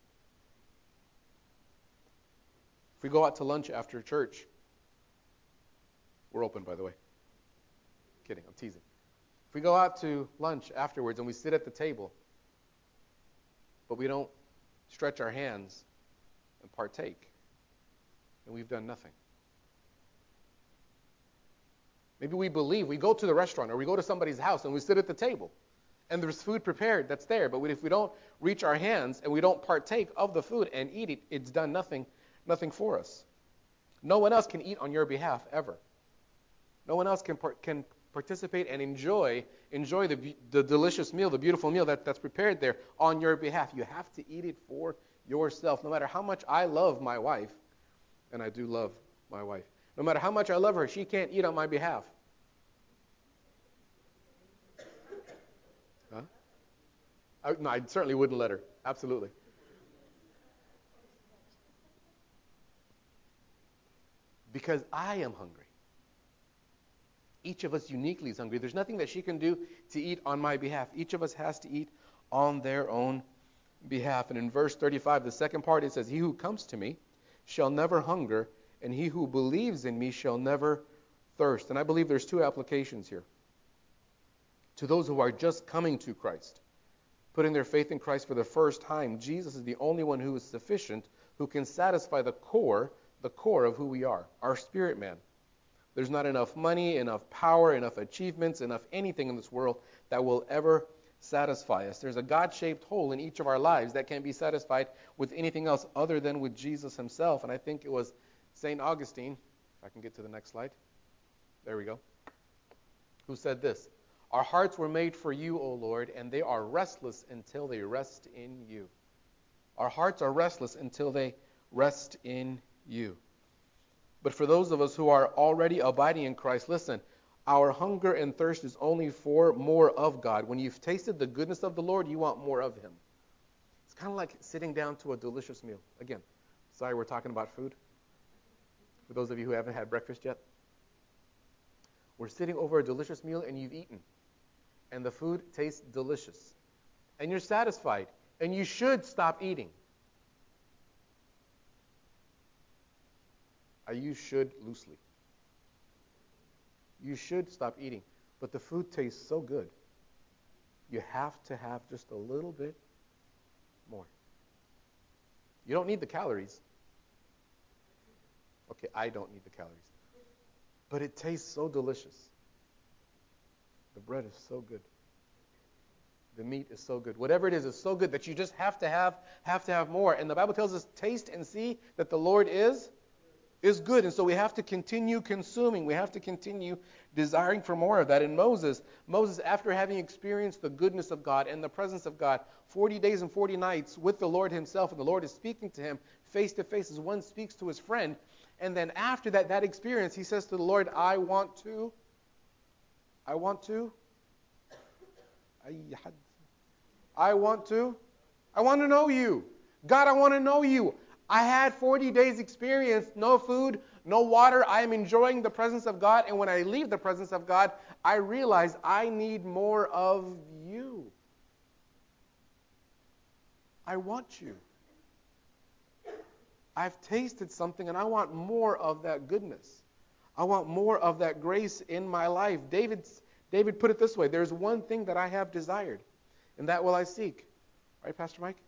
If we go out to lunch after church, we're open, by the way. Kidding, I'm teasing. If we go out to lunch afterwards and we sit at the table, but we don't stretch our hands and partake, and we've done nothing. Maybe we believe, we go to the restaurant or we go to somebody's house and we sit at the table and there's food prepared that's there, but if we don't reach our hands and we don't partake of the food and eat it, it's done nothing, nothing for us. No one else can eat on your behalf ever. No one else can par- can participate and enjoy enjoy the the delicious meal, the beautiful meal that, that's prepared there on your behalf. You have to eat it for yourself. No matter how much I love my wife, and I do love my wife, no matter how much I love her, she can't eat on my behalf. Huh? I, no, I certainly wouldn't let her. Absolutely. Because I am hungry. Each of us uniquely is hungry. There's nothing that she can do to eat on my behalf. Each of us has to eat on their own behalf. And in verse thirty-five, the second part, it says, he who comes to me shall never hunger, and he who believes in me shall never thirst. And I believe there's two applications here. To those who are just coming to Christ, putting their faith in Christ for the first time, Jesus is the only one who is sufficient, who can satisfy the core, the core of who we are, our spirit man. There's not enough money, enough power, enough achievements, enough anything in this world that will ever satisfy us. There's a God-shaped hole in each of our lives that can't be satisfied with anything else other than with Jesus himself. And I think it was Saint Augustine, if I can get to the next slide. There we go. Who said this? Our hearts were made for you, O Lord, and they are restless until they rest in you. Our hearts are restless until they rest in you. But for those of us who are already abiding in Christ, listen, our hunger and thirst is only for more of God. When you've tasted the goodness of the Lord, you want more of him. It's kind of like sitting down to a delicious meal. Again, sorry we're talking about food. For those of you who haven't had breakfast yet. We're sitting over a delicious meal and you've eaten. And the food tastes delicious. And you're satisfied. And you should stop eating. I use should loosely. You should stop eating. But the food tastes so good. You have to have just a little bit more. You don't need the calories. Okay, I don't need the calories. But it tastes so delicious. The bread is so good. The meat is so good. Whatever it is is so good that you just have to have have to have more. And the Bible tells us, taste and see that the Lord is is good. And so we have to continue consuming. We have to continue desiring for more of that. And Moses, Moses, after having experienced the goodness of God and the presence of God, forty days and forty nights with the Lord himself, and the Lord is speaking to him face to face as one speaks to his friend. And then after that, that experience, he says to the Lord, I want to, I want to, I want to, I want to know you. God, I want to know you. I had forty days experience, no food, no water. I am enjoying the presence of God. And when I leave the presence of God, I realize I need more of you. I want you. I've tasted something and I want more of that goodness. I want more of that grace in my life. David's, David put it this way, there's one thing that I have desired, and that will I seek. Right, Pastor Mike?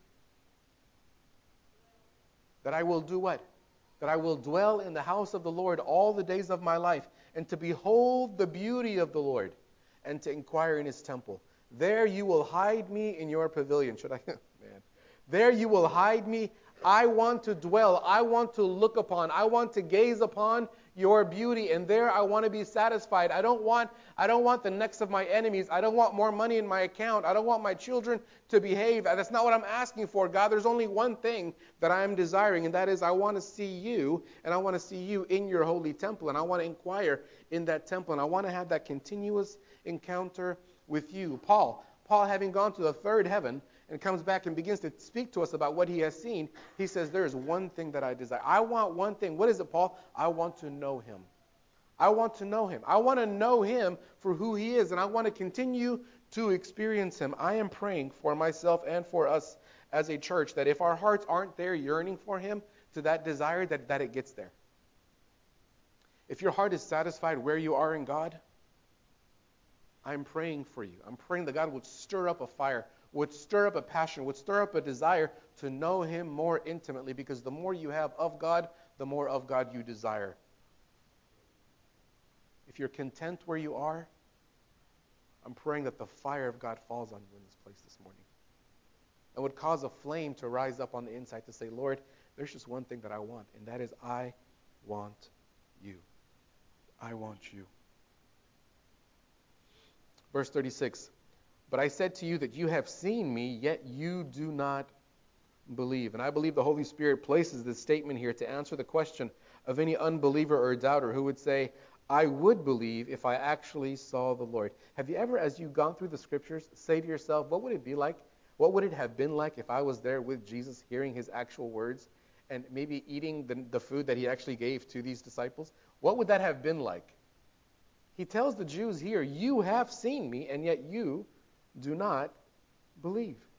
That I will do what? That I will dwell in the house of the Lord all the days of my life, and to behold the beauty of the Lord, and to inquire in his temple. There you will hide me in your pavilion. Should I? Man. There you will hide me. I want to dwell. I want to look upon. I want to gaze upon your beauty, and there I want to be satisfied. I don't want I don't want the necks of my enemies. I don't want more money in my account. I don't want my children to behave. That's not what I'm asking for, God. There's only one thing that I am desiring, and that is I want to see you, and I want to see you in your holy temple, and I want to inquire in that temple, and I want to have that continuous encounter with you. Paul, Paul having gone to the third heaven, and comes back and begins to speak to us about what he has seen, he says, there is one thing that I desire. I want one thing. What is it, Paul? I want to know him. I want to know him. I want to know him for who he is, and I want to continue to experience him. I am praying for myself and for us as a church that if our hearts aren't there yearning for him, to that desire, that, that it gets there. If your heart is satisfied where you are in God, I'm praying for you. I'm praying that God would stir up a fire, would stir up a passion, would stir up a desire to know him more intimately, because the more you have of God, the more of God you desire. If you're content where you are, I'm praying that the fire of God falls on you in this place this morning. And would cause a flame to rise up on the inside to say, Lord, there's just one thing that I want, and that is I want you. I want you. Verse thirty-six. But I said to you that you have seen me, yet you do not believe. And I believe the Holy Spirit places this statement here to answer the question of any unbeliever or doubter who would say, I would believe if I actually saw the Lord. Have you ever, as you've gone through the scriptures, say to yourself, what would it be like? What would it have been like if I was there with Jesus, hearing his actual words, and maybe eating the, the food that he actually gave to these disciples? What would that have been like? He tells the Jews here, you have seen me, and yet you do not believe.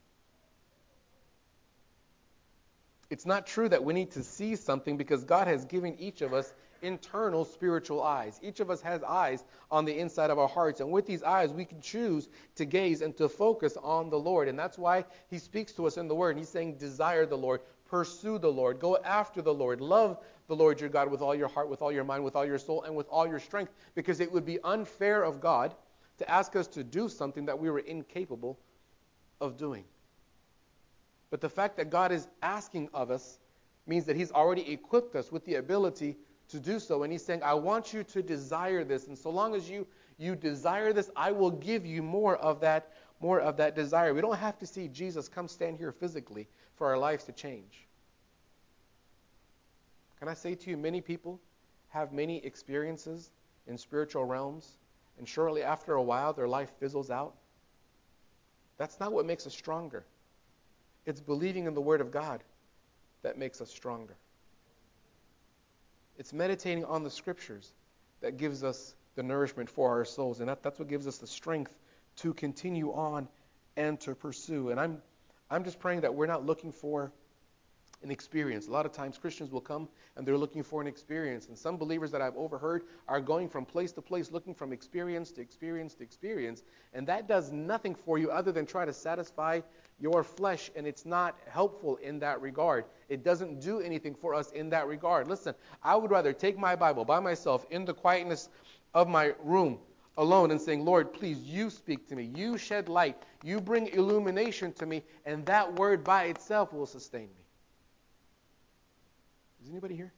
It's not true that we need to see something because God has given each of us internal spiritual eyes. Each of us has eyes on the inside of our hearts. And with these eyes, we can choose to gaze and to focus on the Lord. And that's why he speaks to us in the Word. He's saying, desire the Lord, pursue the Lord, go after the Lord, love the Lord your God with all your heart, with all your mind, with all your soul, and with all your strength. Because it would be unfair of God to ask us to do something that we were incapable of doing. But the fact that God is asking of us means that he's already equipped us with the ability to do so. And he's saying, I want you to desire this. And so long as you, you desire this, I will give you more of that, more of that desire. We don't have to see Jesus come stand here physically for our lives to change. Can I say to you, many people have many experiences in spiritual realms, and shortly after a while, their life fizzles out. That's not what makes us stronger. It's believing in the Word of God that makes us stronger. It's meditating on the Scriptures that gives us the nourishment for our souls. And that, that's what gives us the strength to continue on and to pursue. And I'm, I'm just praying that we're not looking for an experience. A lot of times Christians will come and they're looking for an experience. And some believers that I've overheard are going from place to place, looking from experience to experience to experience. And that does nothing for you other than try to satisfy your flesh. And it's not helpful in that regard. It doesn't do anything for us in that regard. Listen, I would rather take my Bible by myself in the quietness of my room alone and saying, Lord, please, you speak to me. You shed light. You bring illumination to me. And that word by itself will sustain me. Is anybody here?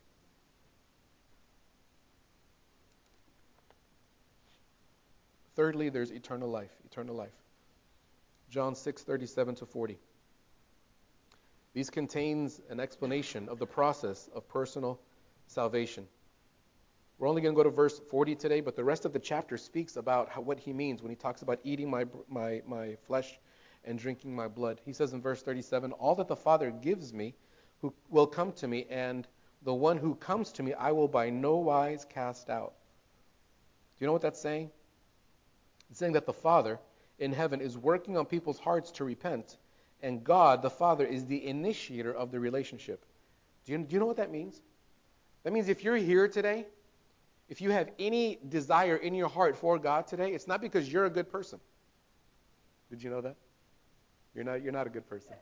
Thirdly, there's eternal life. Eternal life. John six, thirty-seven to forty. These contains an explanation of the process of personal salvation. We're only going to go to verse forty today, but the rest of the chapter speaks about how, what he means when he talks about eating my, my, my flesh and drinking my blood. He says in verse thirty-seven, all that the Father gives me who will come to me, and the one who comes to me I will by no wise cast out. Do you know what that's saying? It's saying that the Father in heaven is working on people's hearts to repent, and God, the Father, is the initiator of the relationship. Do you, do you know what that means? That means if you're here today, if you have any desire in your heart for God today, it's not because you're a good person. Did you know that? You're not, you're not a good person.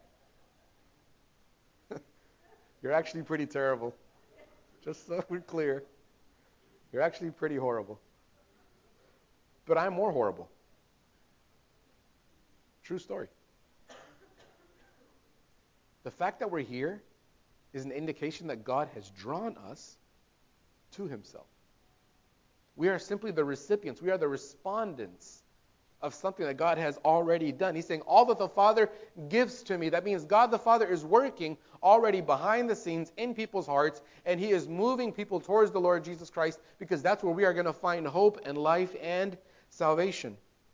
You're actually pretty terrible. Just so we're clear. You're actually pretty horrible. But I'm more horrible. True story. The fact that we're here is an indication that God has drawn us to himself. We are simply the recipients. We are the respondents of something that God has already done. He's saying, all that the Father gives to me. That means God the Father is working already behind the scenes in people's hearts, and he is moving people towards the Lord Jesus Christ, because that's where we are going to find hope and life and salvation.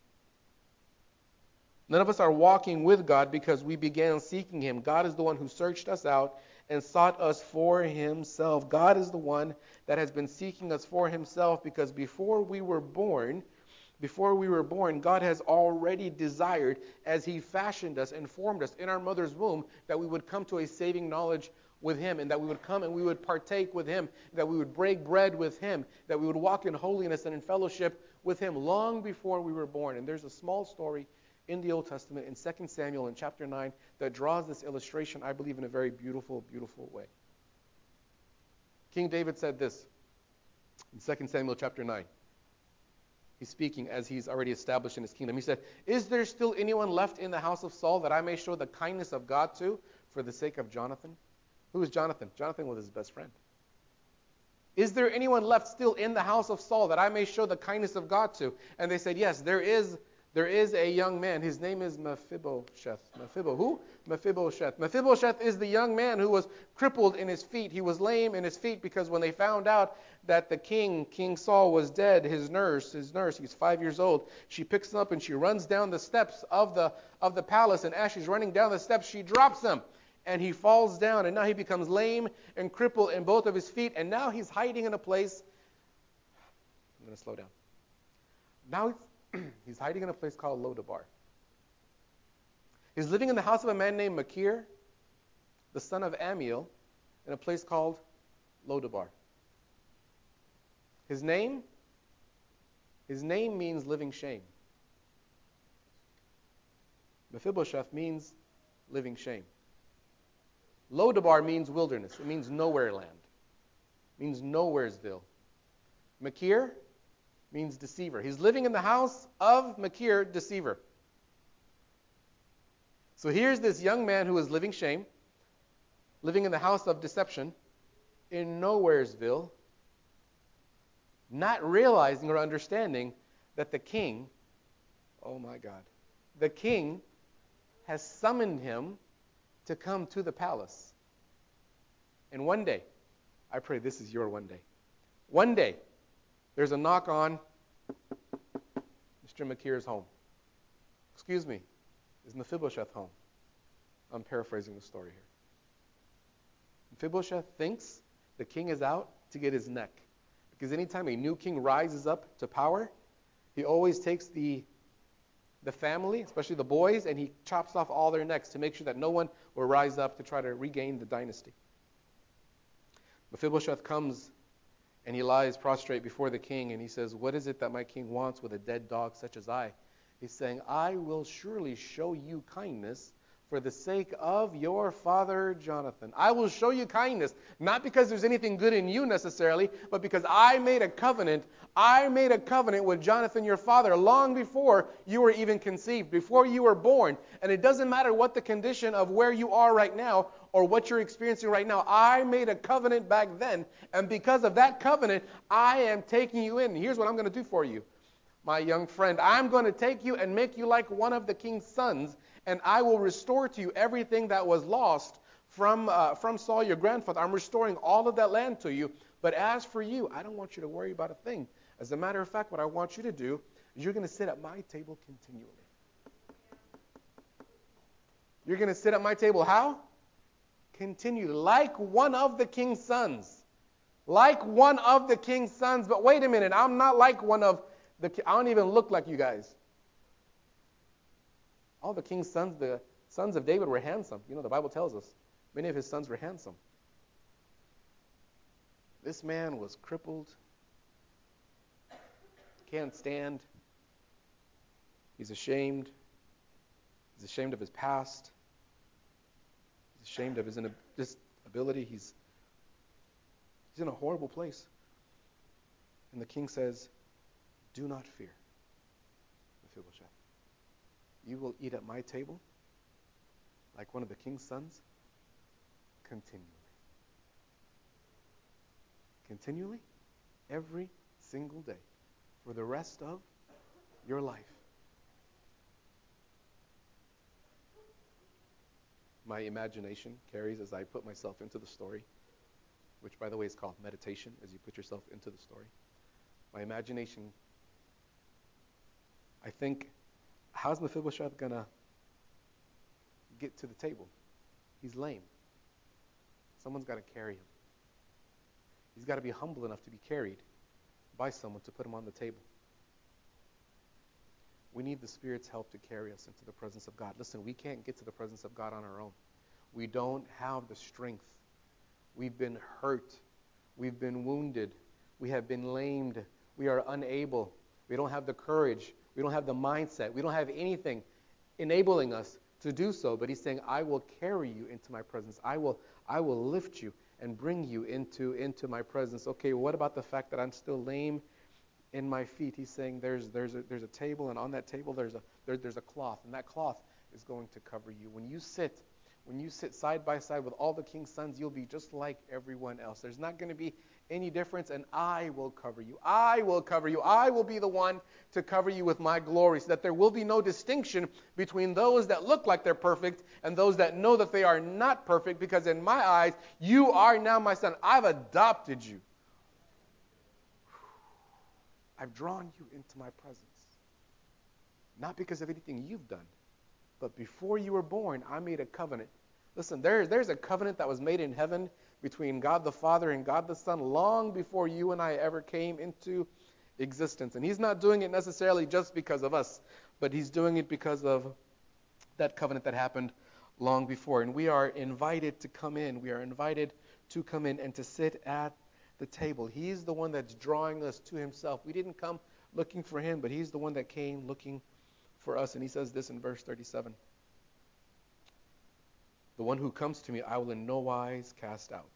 None of us are walking with God because we began seeking him. God is the one who searched us out and sought us for himself. God is the one that has been seeking us for himself, because before we were born, Before we were born, God has already desired, as he fashioned us and formed us in our mother's womb, that we would come to a saving knowledge with him, and that we would come and we would partake with him, that we would break bread with him, that we would walk in holiness and in fellowship with him long before we were born. And there's a small story in the Old Testament in Second Samuel in chapter nine that draws this illustration, I believe, in a very beautiful, beautiful way. King David said this in Second Samuel chapter nine. He's speaking as he's already established in his kingdom. He said, is there still anyone left in the house of Saul that I may show the kindness of God to for the sake of Jonathan? Who is Jonathan? Jonathan was his best friend. Is there anyone left still in the house of Saul that I may show the kindness of God to? And they said, yes, there is there is a young man. His name is Mephibosheth. Mephibo who? Mephibosheth. Mephibosheth is the young man who was crippled in his feet. He was lame in his feet because when they found out that the king, King Saul, was dead, his nurse, his nurse, he's five years old, she picks him up and she runs down the steps of the of the palace. And as she's running down the steps, she drops him. And he falls down, and now he becomes lame and crippled in both of his feet. And now he's hiding in a place. I'm going to slow down. Now he's, he's hiding in a place called Lodabar. He's living in the house of a man named Machir. the son of Amiel, in a place called Lodabar. His name? His name means living shame. Mephibosheth means living shame. Lodabar means wilderness. It means nowhere land. It means nowheresville. Machir means deceiver. He's living in the house of Machir, deceiver. So here's this young man who is living shame, living in the house of deception, in nowheresville, not realizing or understanding that the king, oh my God, the king has summoned him to come to the palace. And one day, I pray this is your one day. One day, there's a knock on Mister Machir's home. Excuse me, is Mephibosheth home? I'm paraphrasing the story here. Mephibosheth thinks the king is out to get his neck. Because anytime a new king rises up to power, he always takes the the family, especially the boys, and he chops off all their necks to make sure that no one will rise up to try to regain the dynasty. Mephibosheth comes and he lies prostrate before the king and he says, "What is it that my king wants with a dead dog such as I?" He's saying, "I will surely show you kindness for the sake of your father Jonathan. I will show you kindness, not because there's anything good in you necessarily, but because I made a covenant. I made a covenant with Jonathan your father long before you were even conceived, before you were born. And it doesn't matter what the condition of where you are right now or what you're experiencing right now. I made a covenant back then, and because of that covenant, I am taking you in. Here's what I'm going to do for you, my young friend. I'm going to take you and make you like one of the king's sons, and I will restore to you everything that was lost from uh, from Saul, your grandfather. I'm restoring all of that land to you. But as for you, I don't want you to worry about a thing. As a matter of fact, what I want you to do is you're going to sit at my table continually. You're going to sit at my table how? Continually, like one of the king's sons. Like one of the king's sons. But wait a minute, I'm not like one of the I don't even look like you guys. All the king's sons, the sons of David, were handsome. You know, the Bible tells us many of his sons were handsome. This man was crippled, can't stand. He's ashamed. He's ashamed of his past. He's ashamed of his inability. He's, he's in a horrible place. And the king says, "Do not fear, Mephibosheth. You will eat at my table like one of the king's sons continually." Continually, every single day, for the rest of your life. My imagination carries as I put myself into the story, which, by the way, is called meditation, as you put yourself into the story. My imagination, I think, how's Mephibosheth going to get to the table? He's lame. Someone's got to carry him. He's got to be humble enough to be carried by someone to put him on the table. We need the Spirit's help to carry us into the presence of God. Listen, we can't get to the presence of God on our own. We don't have the strength. We've been hurt. We've been wounded. We have been lamed. We are unable. We don't have the courage. We don't have the mindset. We don't have anything enabling us to do so. But he's saying, I will carry you into my presence. I will, I will lift you and bring you into, into my presence. Okay, what about the fact that I'm still lame in my feet? He's saying there's there's a, there's a table, and on that table there's a there, there's a cloth, and that cloth is going to cover you. When you sit, when you sit side by side with all the king's sons, you'll be just like everyone else. There's not going to be any difference, and I will cover you. I will cover you. I will be the one to cover you with my glory, so that there will be no distinction between those that look like they're perfect and those that know that they are not perfect, because in my eyes, you are now my son. I've adopted you. I've drawn you into my presence. Not because of anything you've done, but before you were born, I made a covenant. Listen, there, there's a covenant that was made in heaven between God the Father and God the Son long before you and I ever came into existence. And he's not doing it necessarily just because of us, but he's doing it because of that covenant that happened long before. And we are invited to come in. We are invited to come in and to sit at the table. He's the one that's drawing us to himself. We didn't come looking for him, but he's the one that came looking for us. And he says this in verse thirty-seven. The one who comes to me, I will in no wise cast out.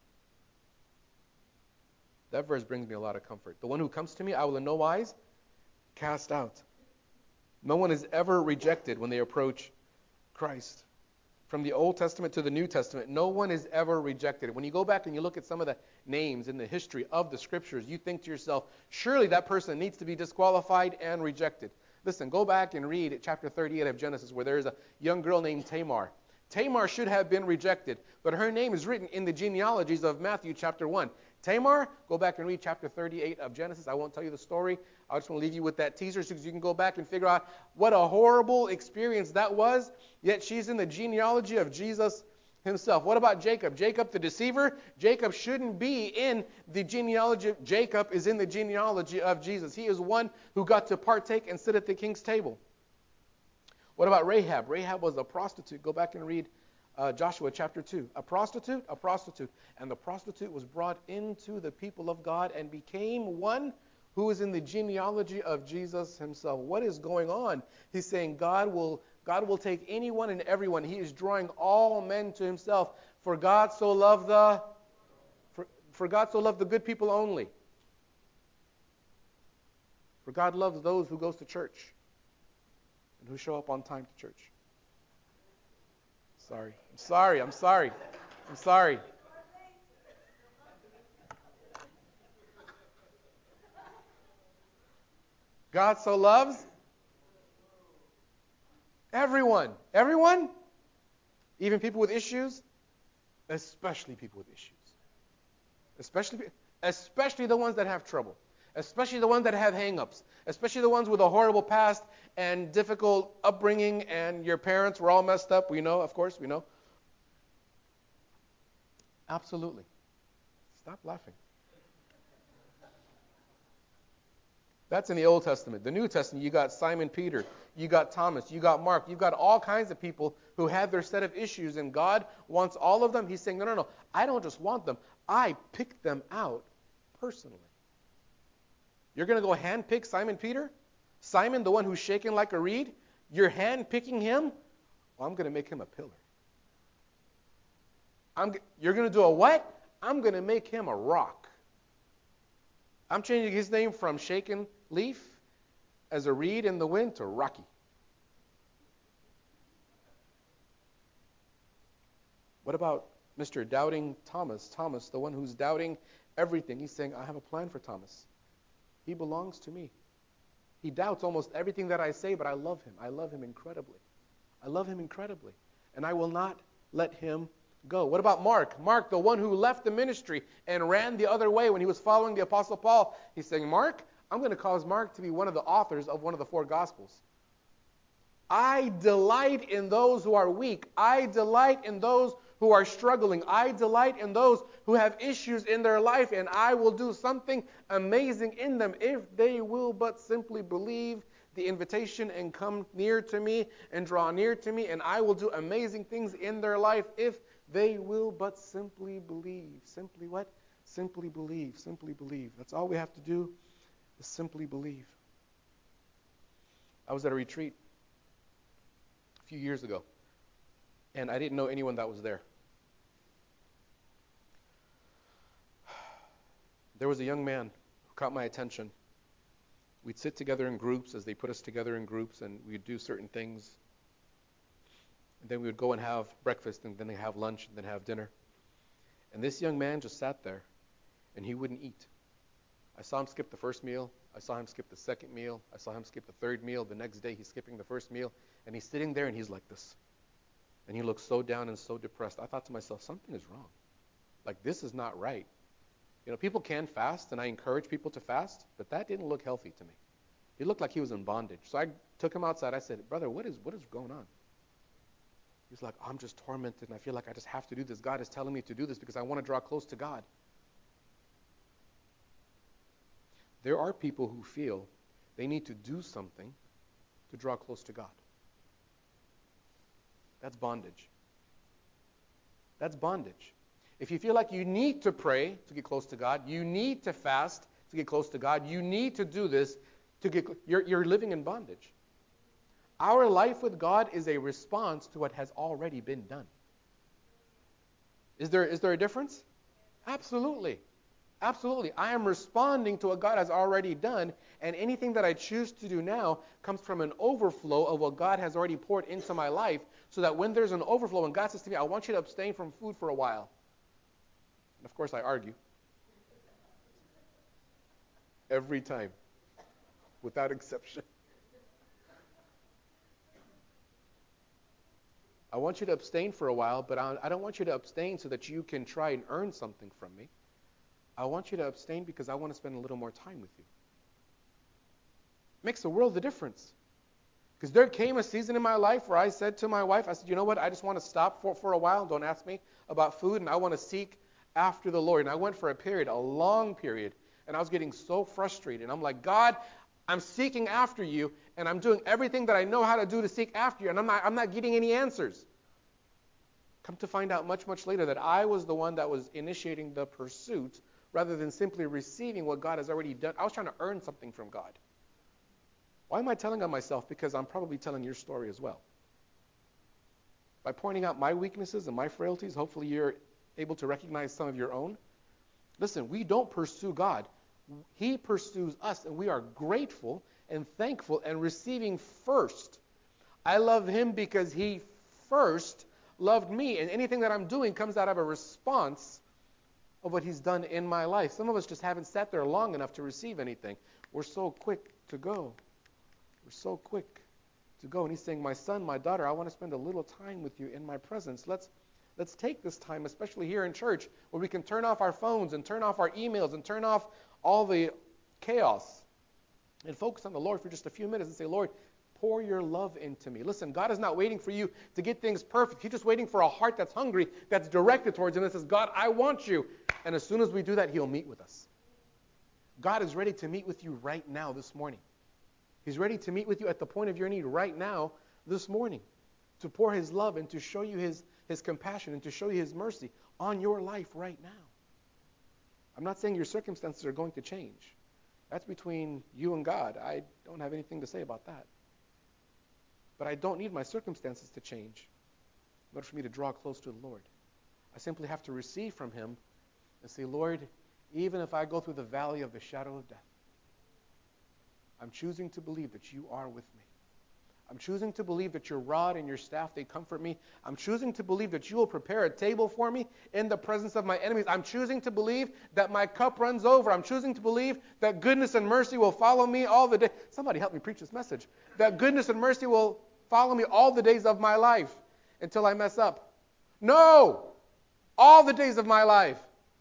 That verse brings me a lot of comfort. The one who comes to me, I will in no wise cast out. No one is ever rejected when they approach Christ. From the Old Testament to the New Testament, no one is ever rejected. When you go back and you look at some of the names in the history of the Scriptures, you think to yourself, surely that person needs to be disqualified and rejected. Listen, go back and read chapter thirty-eight of Genesis, where there is a young girl named Tamar. Tamar should have been rejected, but her name is written in the genealogies of Matthew chapter one. Tamar, go back and read chapter thirty-eight of Genesis. I won't tell you the story. I just want to leave you with that teaser so you can go back and figure out what a horrible experience that was. Yet she's in the genealogy of Jesus himself. What about Jacob? Jacob the deceiver? Jacob shouldn't be in the genealogy. Jacob is in the genealogy of Jesus. He is one who got to partake and sit at the king's table. What about Rahab? Rahab was a prostitute. Go back and read uh, Joshua chapter two. A prostitute, a prostitute. And the prostitute was brought into the people of God and became one who is in the genealogy of Jesus himself. What is going on? He's saying God will God will take anyone and everyone. He is drawing all men to himself. For God so loved the for, for God so loved the good people only. For God loves those who goes to church and who show up on time to church. Sorry. I'm sorry. I'm sorry. I'm sorry. God so loves everyone. Everyone? Even people with issues? Especially people with issues. Especially, especially the ones that have trouble. Especially the ones that have hang-ups. Especially the ones with a horrible past and difficult upbringing and your parents were all messed up. We know, of course, we know. Absolutely. Stop laughing. That's in the Old Testament. The New Testament, you got Simon Peter, you got Thomas, you got Mark, you've got all kinds of people who have their set of issues, and God wants all of them. He's saying, no, no, no, I don't just want them. I picked them out personally. You're going to go handpick Simon Peter? Simon, the one who's shaking like a reed? You're handpicking him? Well, I'm going to make him a pillar. I'm, you're going to do a what? I'm going to make him a rock. I'm changing his name from shaken leaf as a reed in the wind to Rocky. What about Mister Doubting Thomas? Thomas, the one who's doubting everything. He's saying, I have a plan for Thomas. He belongs to me. He doubts almost everything that I say, but I love him. I love him incredibly. I love him incredibly. And I will not let him go. What about Mark? Mark, the one who left the ministry and ran the other way when he was following the Apostle Paul. He's saying, Mark, I'm going to cause Mark to be one of the authors of one of the four Gospels. I delight in those who are weak. I delight in those who are struggling. I delight in those who have issues in their life, and I will do something amazing in them if they will but simply believe the invitation and come near to me and draw near to me, and I will do amazing things in their life if they will but simply believe. Simply what? Simply believe. Simply believe. That's all we have to do is simply believe. I was at a retreat a few years ago, and I didn't know anyone that was there. There was a young man who caught my attention. We'd sit together in groups as they put us together in groups, and we'd do certain things. And then we would go and have breakfast, and then they have lunch, and then have dinner. And this young man just sat there, and he wouldn't eat. I saw him skip the first meal. I saw him skip the second meal. I saw him skip the third meal. The next day, he's skipping the first meal, and he's sitting there, and he's like this. And he looks so down and so depressed. I thought to myself, something is wrong. Like, this is not right. You know, people can fast, and I encourage people to fast, but that didn't look healthy to me. He looked like he was in bondage. So I took him outside. I said, brother, what is what is going on? He's like, I'm just tormented, and I feel like I just have to do this. God is telling me to do this because I want to draw close to God. There are people who feel they need to do something to draw close to God. That's bondage. That's bondage. If you feel like you need to pray to get close to God, you need to fast to get close to God, you need to do this to get you're you're living in bondage. Our life with God is a response to what has already been done. Is there is there a difference? Absolutely. Absolutely. I am responding to what God has already done, and anything that I choose to do now comes from an overflow of what God has already poured into my life, so that when there's an overflow and God says to me, I want you to abstain from food for a while. And of course I argue. Every time. Without exception. I want you to abstain for a while, but I don't want you to abstain so that you can try and earn something from me. I want you to abstain because I want to spend a little more time with you. Makes a world of difference. Because there came a season in my life where I said to my wife, I said, you know what, I just want to stop for, for a while. Don't ask me about food, and I want to seek after the Lord. And I went for a period, a long period, and I was getting so frustrated. And I'm like, God, I'm seeking after you, and I'm doing everything that I know how to do to seek after you, and I'm not, I'm not getting any answers. Come to find out much, much later that I was the one that was initiating the pursuit rather than simply receiving what God has already done. I was trying to earn something from God. Why am I telling on myself? Because I'm probably telling your story as well. By pointing out my weaknesses and my frailties, hopefully you're able to recognize some of your own. Listen, we don't pursue God. He pursues us, and we are grateful and thankful and receiving first. I love him because he first loved me, and anything that I'm doing comes out of a response of what he's done in my life. Some of us just haven't sat there long enough to receive anything. We're so quick to go. We're so quick to go. And he's saying, my son, my daughter, I want to spend a little time with you in my presence. Let's let's take this time, especially here in church, where we can turn off our phones and turn off our emails and turn off all the chaos and focus on the Lord for just a few minutes and say, Lord, pour your love into me. Listen, God is not waiting for you to get things perfect. He's just waiting for a heart that's hungry, that's directed towards him, and says, God, I want you. And as soon as we do that, he'll meet with us. God is ready to meet with you right now this morning. He's ready to meet with you at the point of your need right now this morning, to pour his love and to show you his, his compassion and to show you his mercy on your life right now. I'm not saying your circumstances are going to change. That's between you and God. I don't have anything to say about that. But I don't need my circumstances to change in order for me to draw close to the Lord. I simply have to receive from him and say, Lord, even if I go through the valley of the shadow of death, I'm choosing to believe that you are with me. I'm choosing to believe that your rod and your staff, they comfort me. I'm choosing to believe that you will prepare a table for me in the presence of my enemies. I'm choosing to believe that my cup runs over. I'm choosing to believe that goodness and mercy will follow me all the day. Somebody help me preach this message. That goodness and mercy will follow me all the days of my life until I mess up. No! All the days of my life.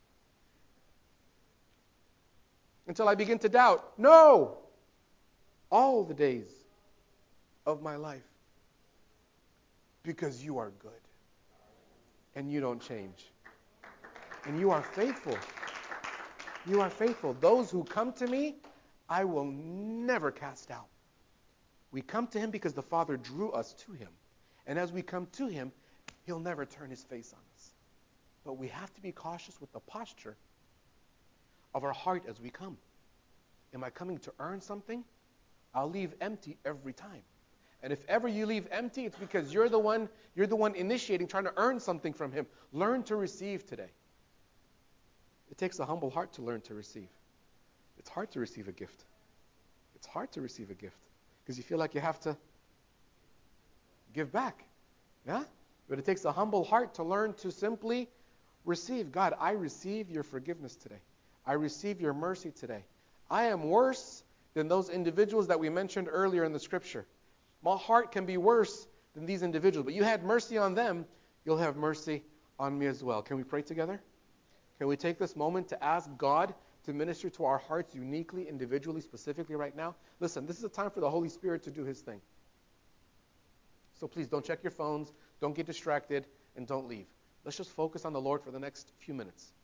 Until I begin to doubt. No! All the days of my life. Because you are good. And you don't change. And you are faithful. You are faithful. Those who come to me, I will never cast out. We come to him because the Father drew us to him. And as we come to him, he'll never turn his face on us. But we have to be cautious with the posture of our heart as we come. Am I coming to earn something? I'll leave empty every time. And if ever you leave empty, it's because you're the one, you're the one initiating, trying to earn something from him. Learn to receive today. It takes a humble heart to learn to receive. It's hard to receive a gift. It's hard to receive a gift because you feel like you have to give back. Yeah? But it takes a humble heart to learn to simply receive. God, I receive your forgiveness today. I receive your mercy today. I am worse than those individuals that we mentioned earlier in the scripture. My heart can be worse than these individuals, but you had mercy on them, you'll have mercy on me as well. Can we pray together? Can we take this moment to ask God to minister to our hearts uniquely, individually, specifically right now? Listen, this is a time for the Holy Spirit to do his thing. So please don't check your phones, don't get distracted, and don't leave. Let's just focus on the Lord for the next few minutes.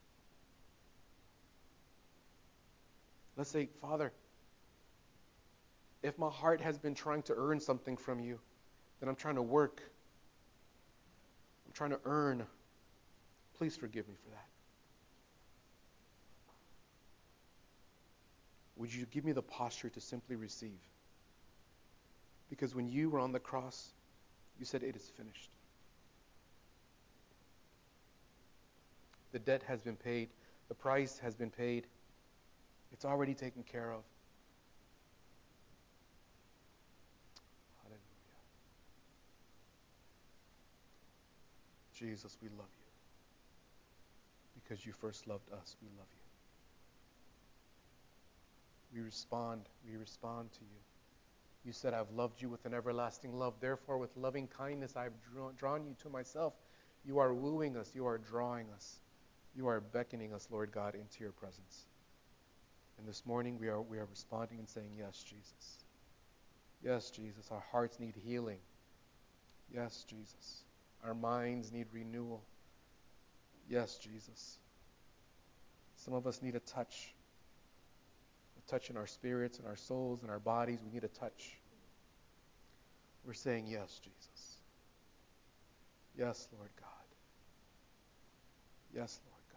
Let's say, Father, if my heart has been trying to earn something from you, then I'm trying to work. I'm trying to earn Please forgive me for that. Would you give me the posture to simply receive? Because when you were on the cross, you said, it is finished. The debt has been paid. The price has been paid. It's already taken care of. Hallelujah. Jesus, we love you. Because you first loved us, we love you. We respond, we respond to you. You said, I've loved you with an everlasting love. Therefore, with loving kindness, I've drawn, drawn you to myself. You are wooing us. You are drawing us. You are beckoning us, Lord God, into your presence. And this morning, we are, we are responding and saying, yes, Jesus. Yes, Jesus. Our hearts need healing. Yes, Jesus. Our minds need renewal. Yes, Jesus. Some of us need a touch. A touch in our spirits and our souls and our bodies. We need a touch. We're saying, yes, Jesus. Yes, Lord God. Yes, Lord God.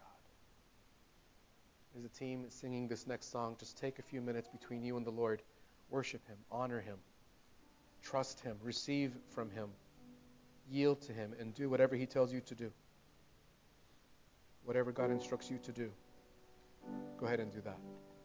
As a team is singing this next song, just take a few minutes between you and the Lord. Worship Him. Honor Him. Trust Him. Receive from Him. Yield to Him and do whatever He tells you to do. Whatever God instructs you to do. Go ahead and do that.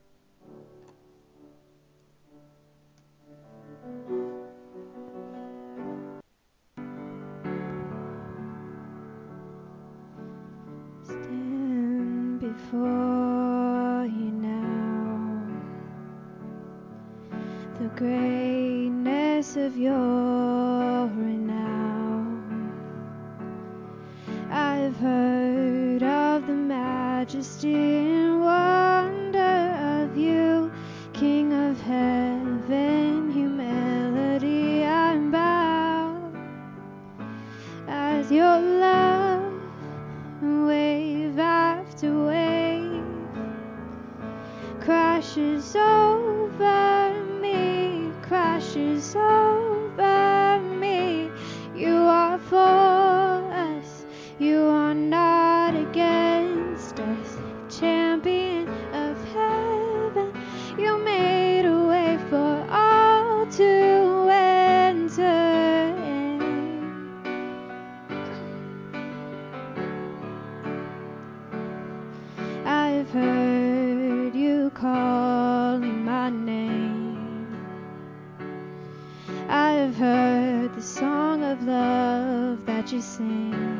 Stand before you now. The greatness of your renown. I've heard of the majesty and wonder of you, King of heaven, humility I'm bowed as your love, wave after wave, crashes over me, crashes over me. You are for us, you are not against us, champion of heaven. You made a way for all to enter in. I've heard you calling my name. I've heard the song of love that you sing.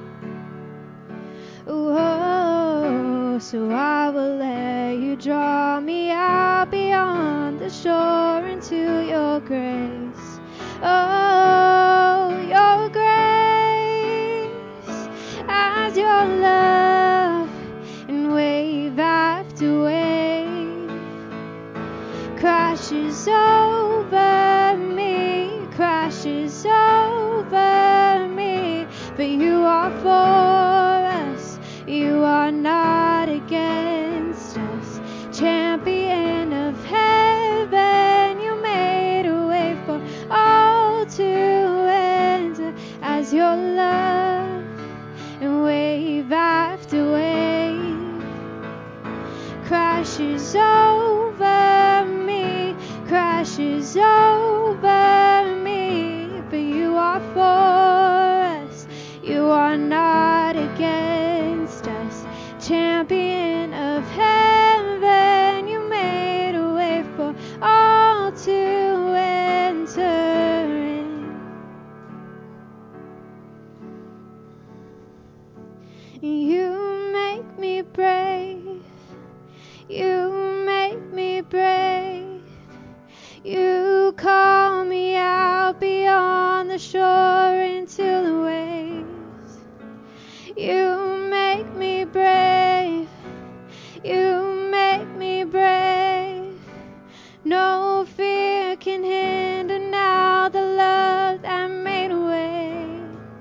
Oh, so I will let you draw me out beyond the shore into your grace. Oh, your grace, as your love, and wave after wave crashes over me, crashes over me. But you are for us, you are not against us, champion of heaven. You made a way for all to enter as your love, and wave after wave crashes over me, crashes over me. But you are for us, you are not against us, champion of heaven. You made a way for all to enter in. You make me brave, you make me brave. You call me out beyond the shore into the waves. You make me brave, you make me brave. No fear can hinder now the love that made a way.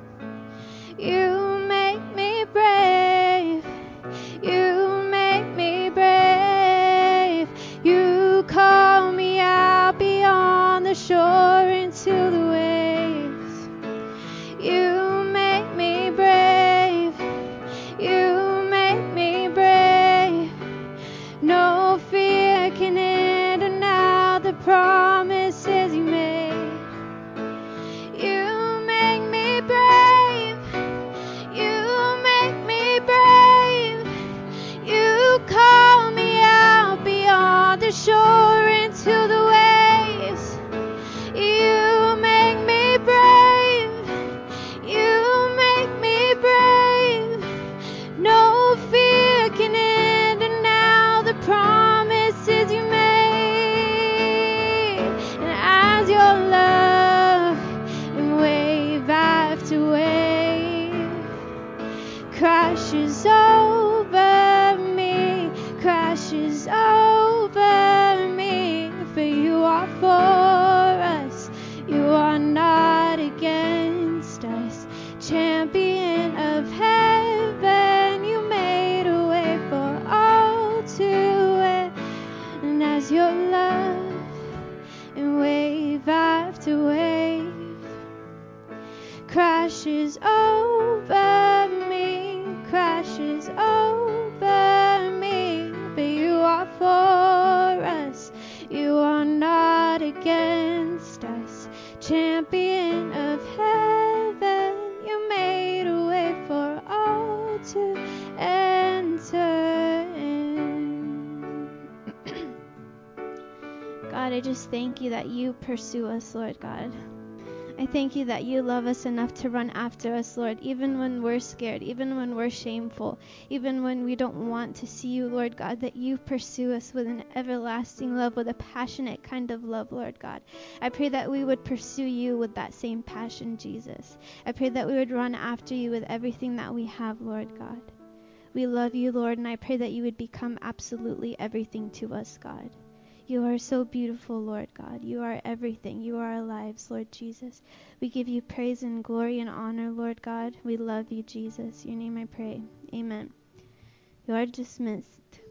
You make me brave, you make me brave. You call me out beyond the shore into the waves. You make me brave, you washes over me, crashes over me. But you are for us, you are not against us. Champion of heaven, you made a way for all to enter in. God, I just thank you that you pursue us, Lord God. I thank you that you love us enough to run after us, Lord, even when we're scared, even when we're shameful, even when we don't want to see you, Lord God, that you pursue us with an everlasting love, with a passionate kind of love, Lord God. I pray that we would pursue you with that same passion, Jesus. I pray that we would run after you with everything that we have, Lord God. We love you, Lord, and I pray that you would become absolutely everything to us, God. You are so beautiful, Lord God. You are everything. You are our lives, Lord Jesus. We give you praise and glory and honor, Lord God. We love you, Jesus. In your name I pray. Amen. You are dismissed.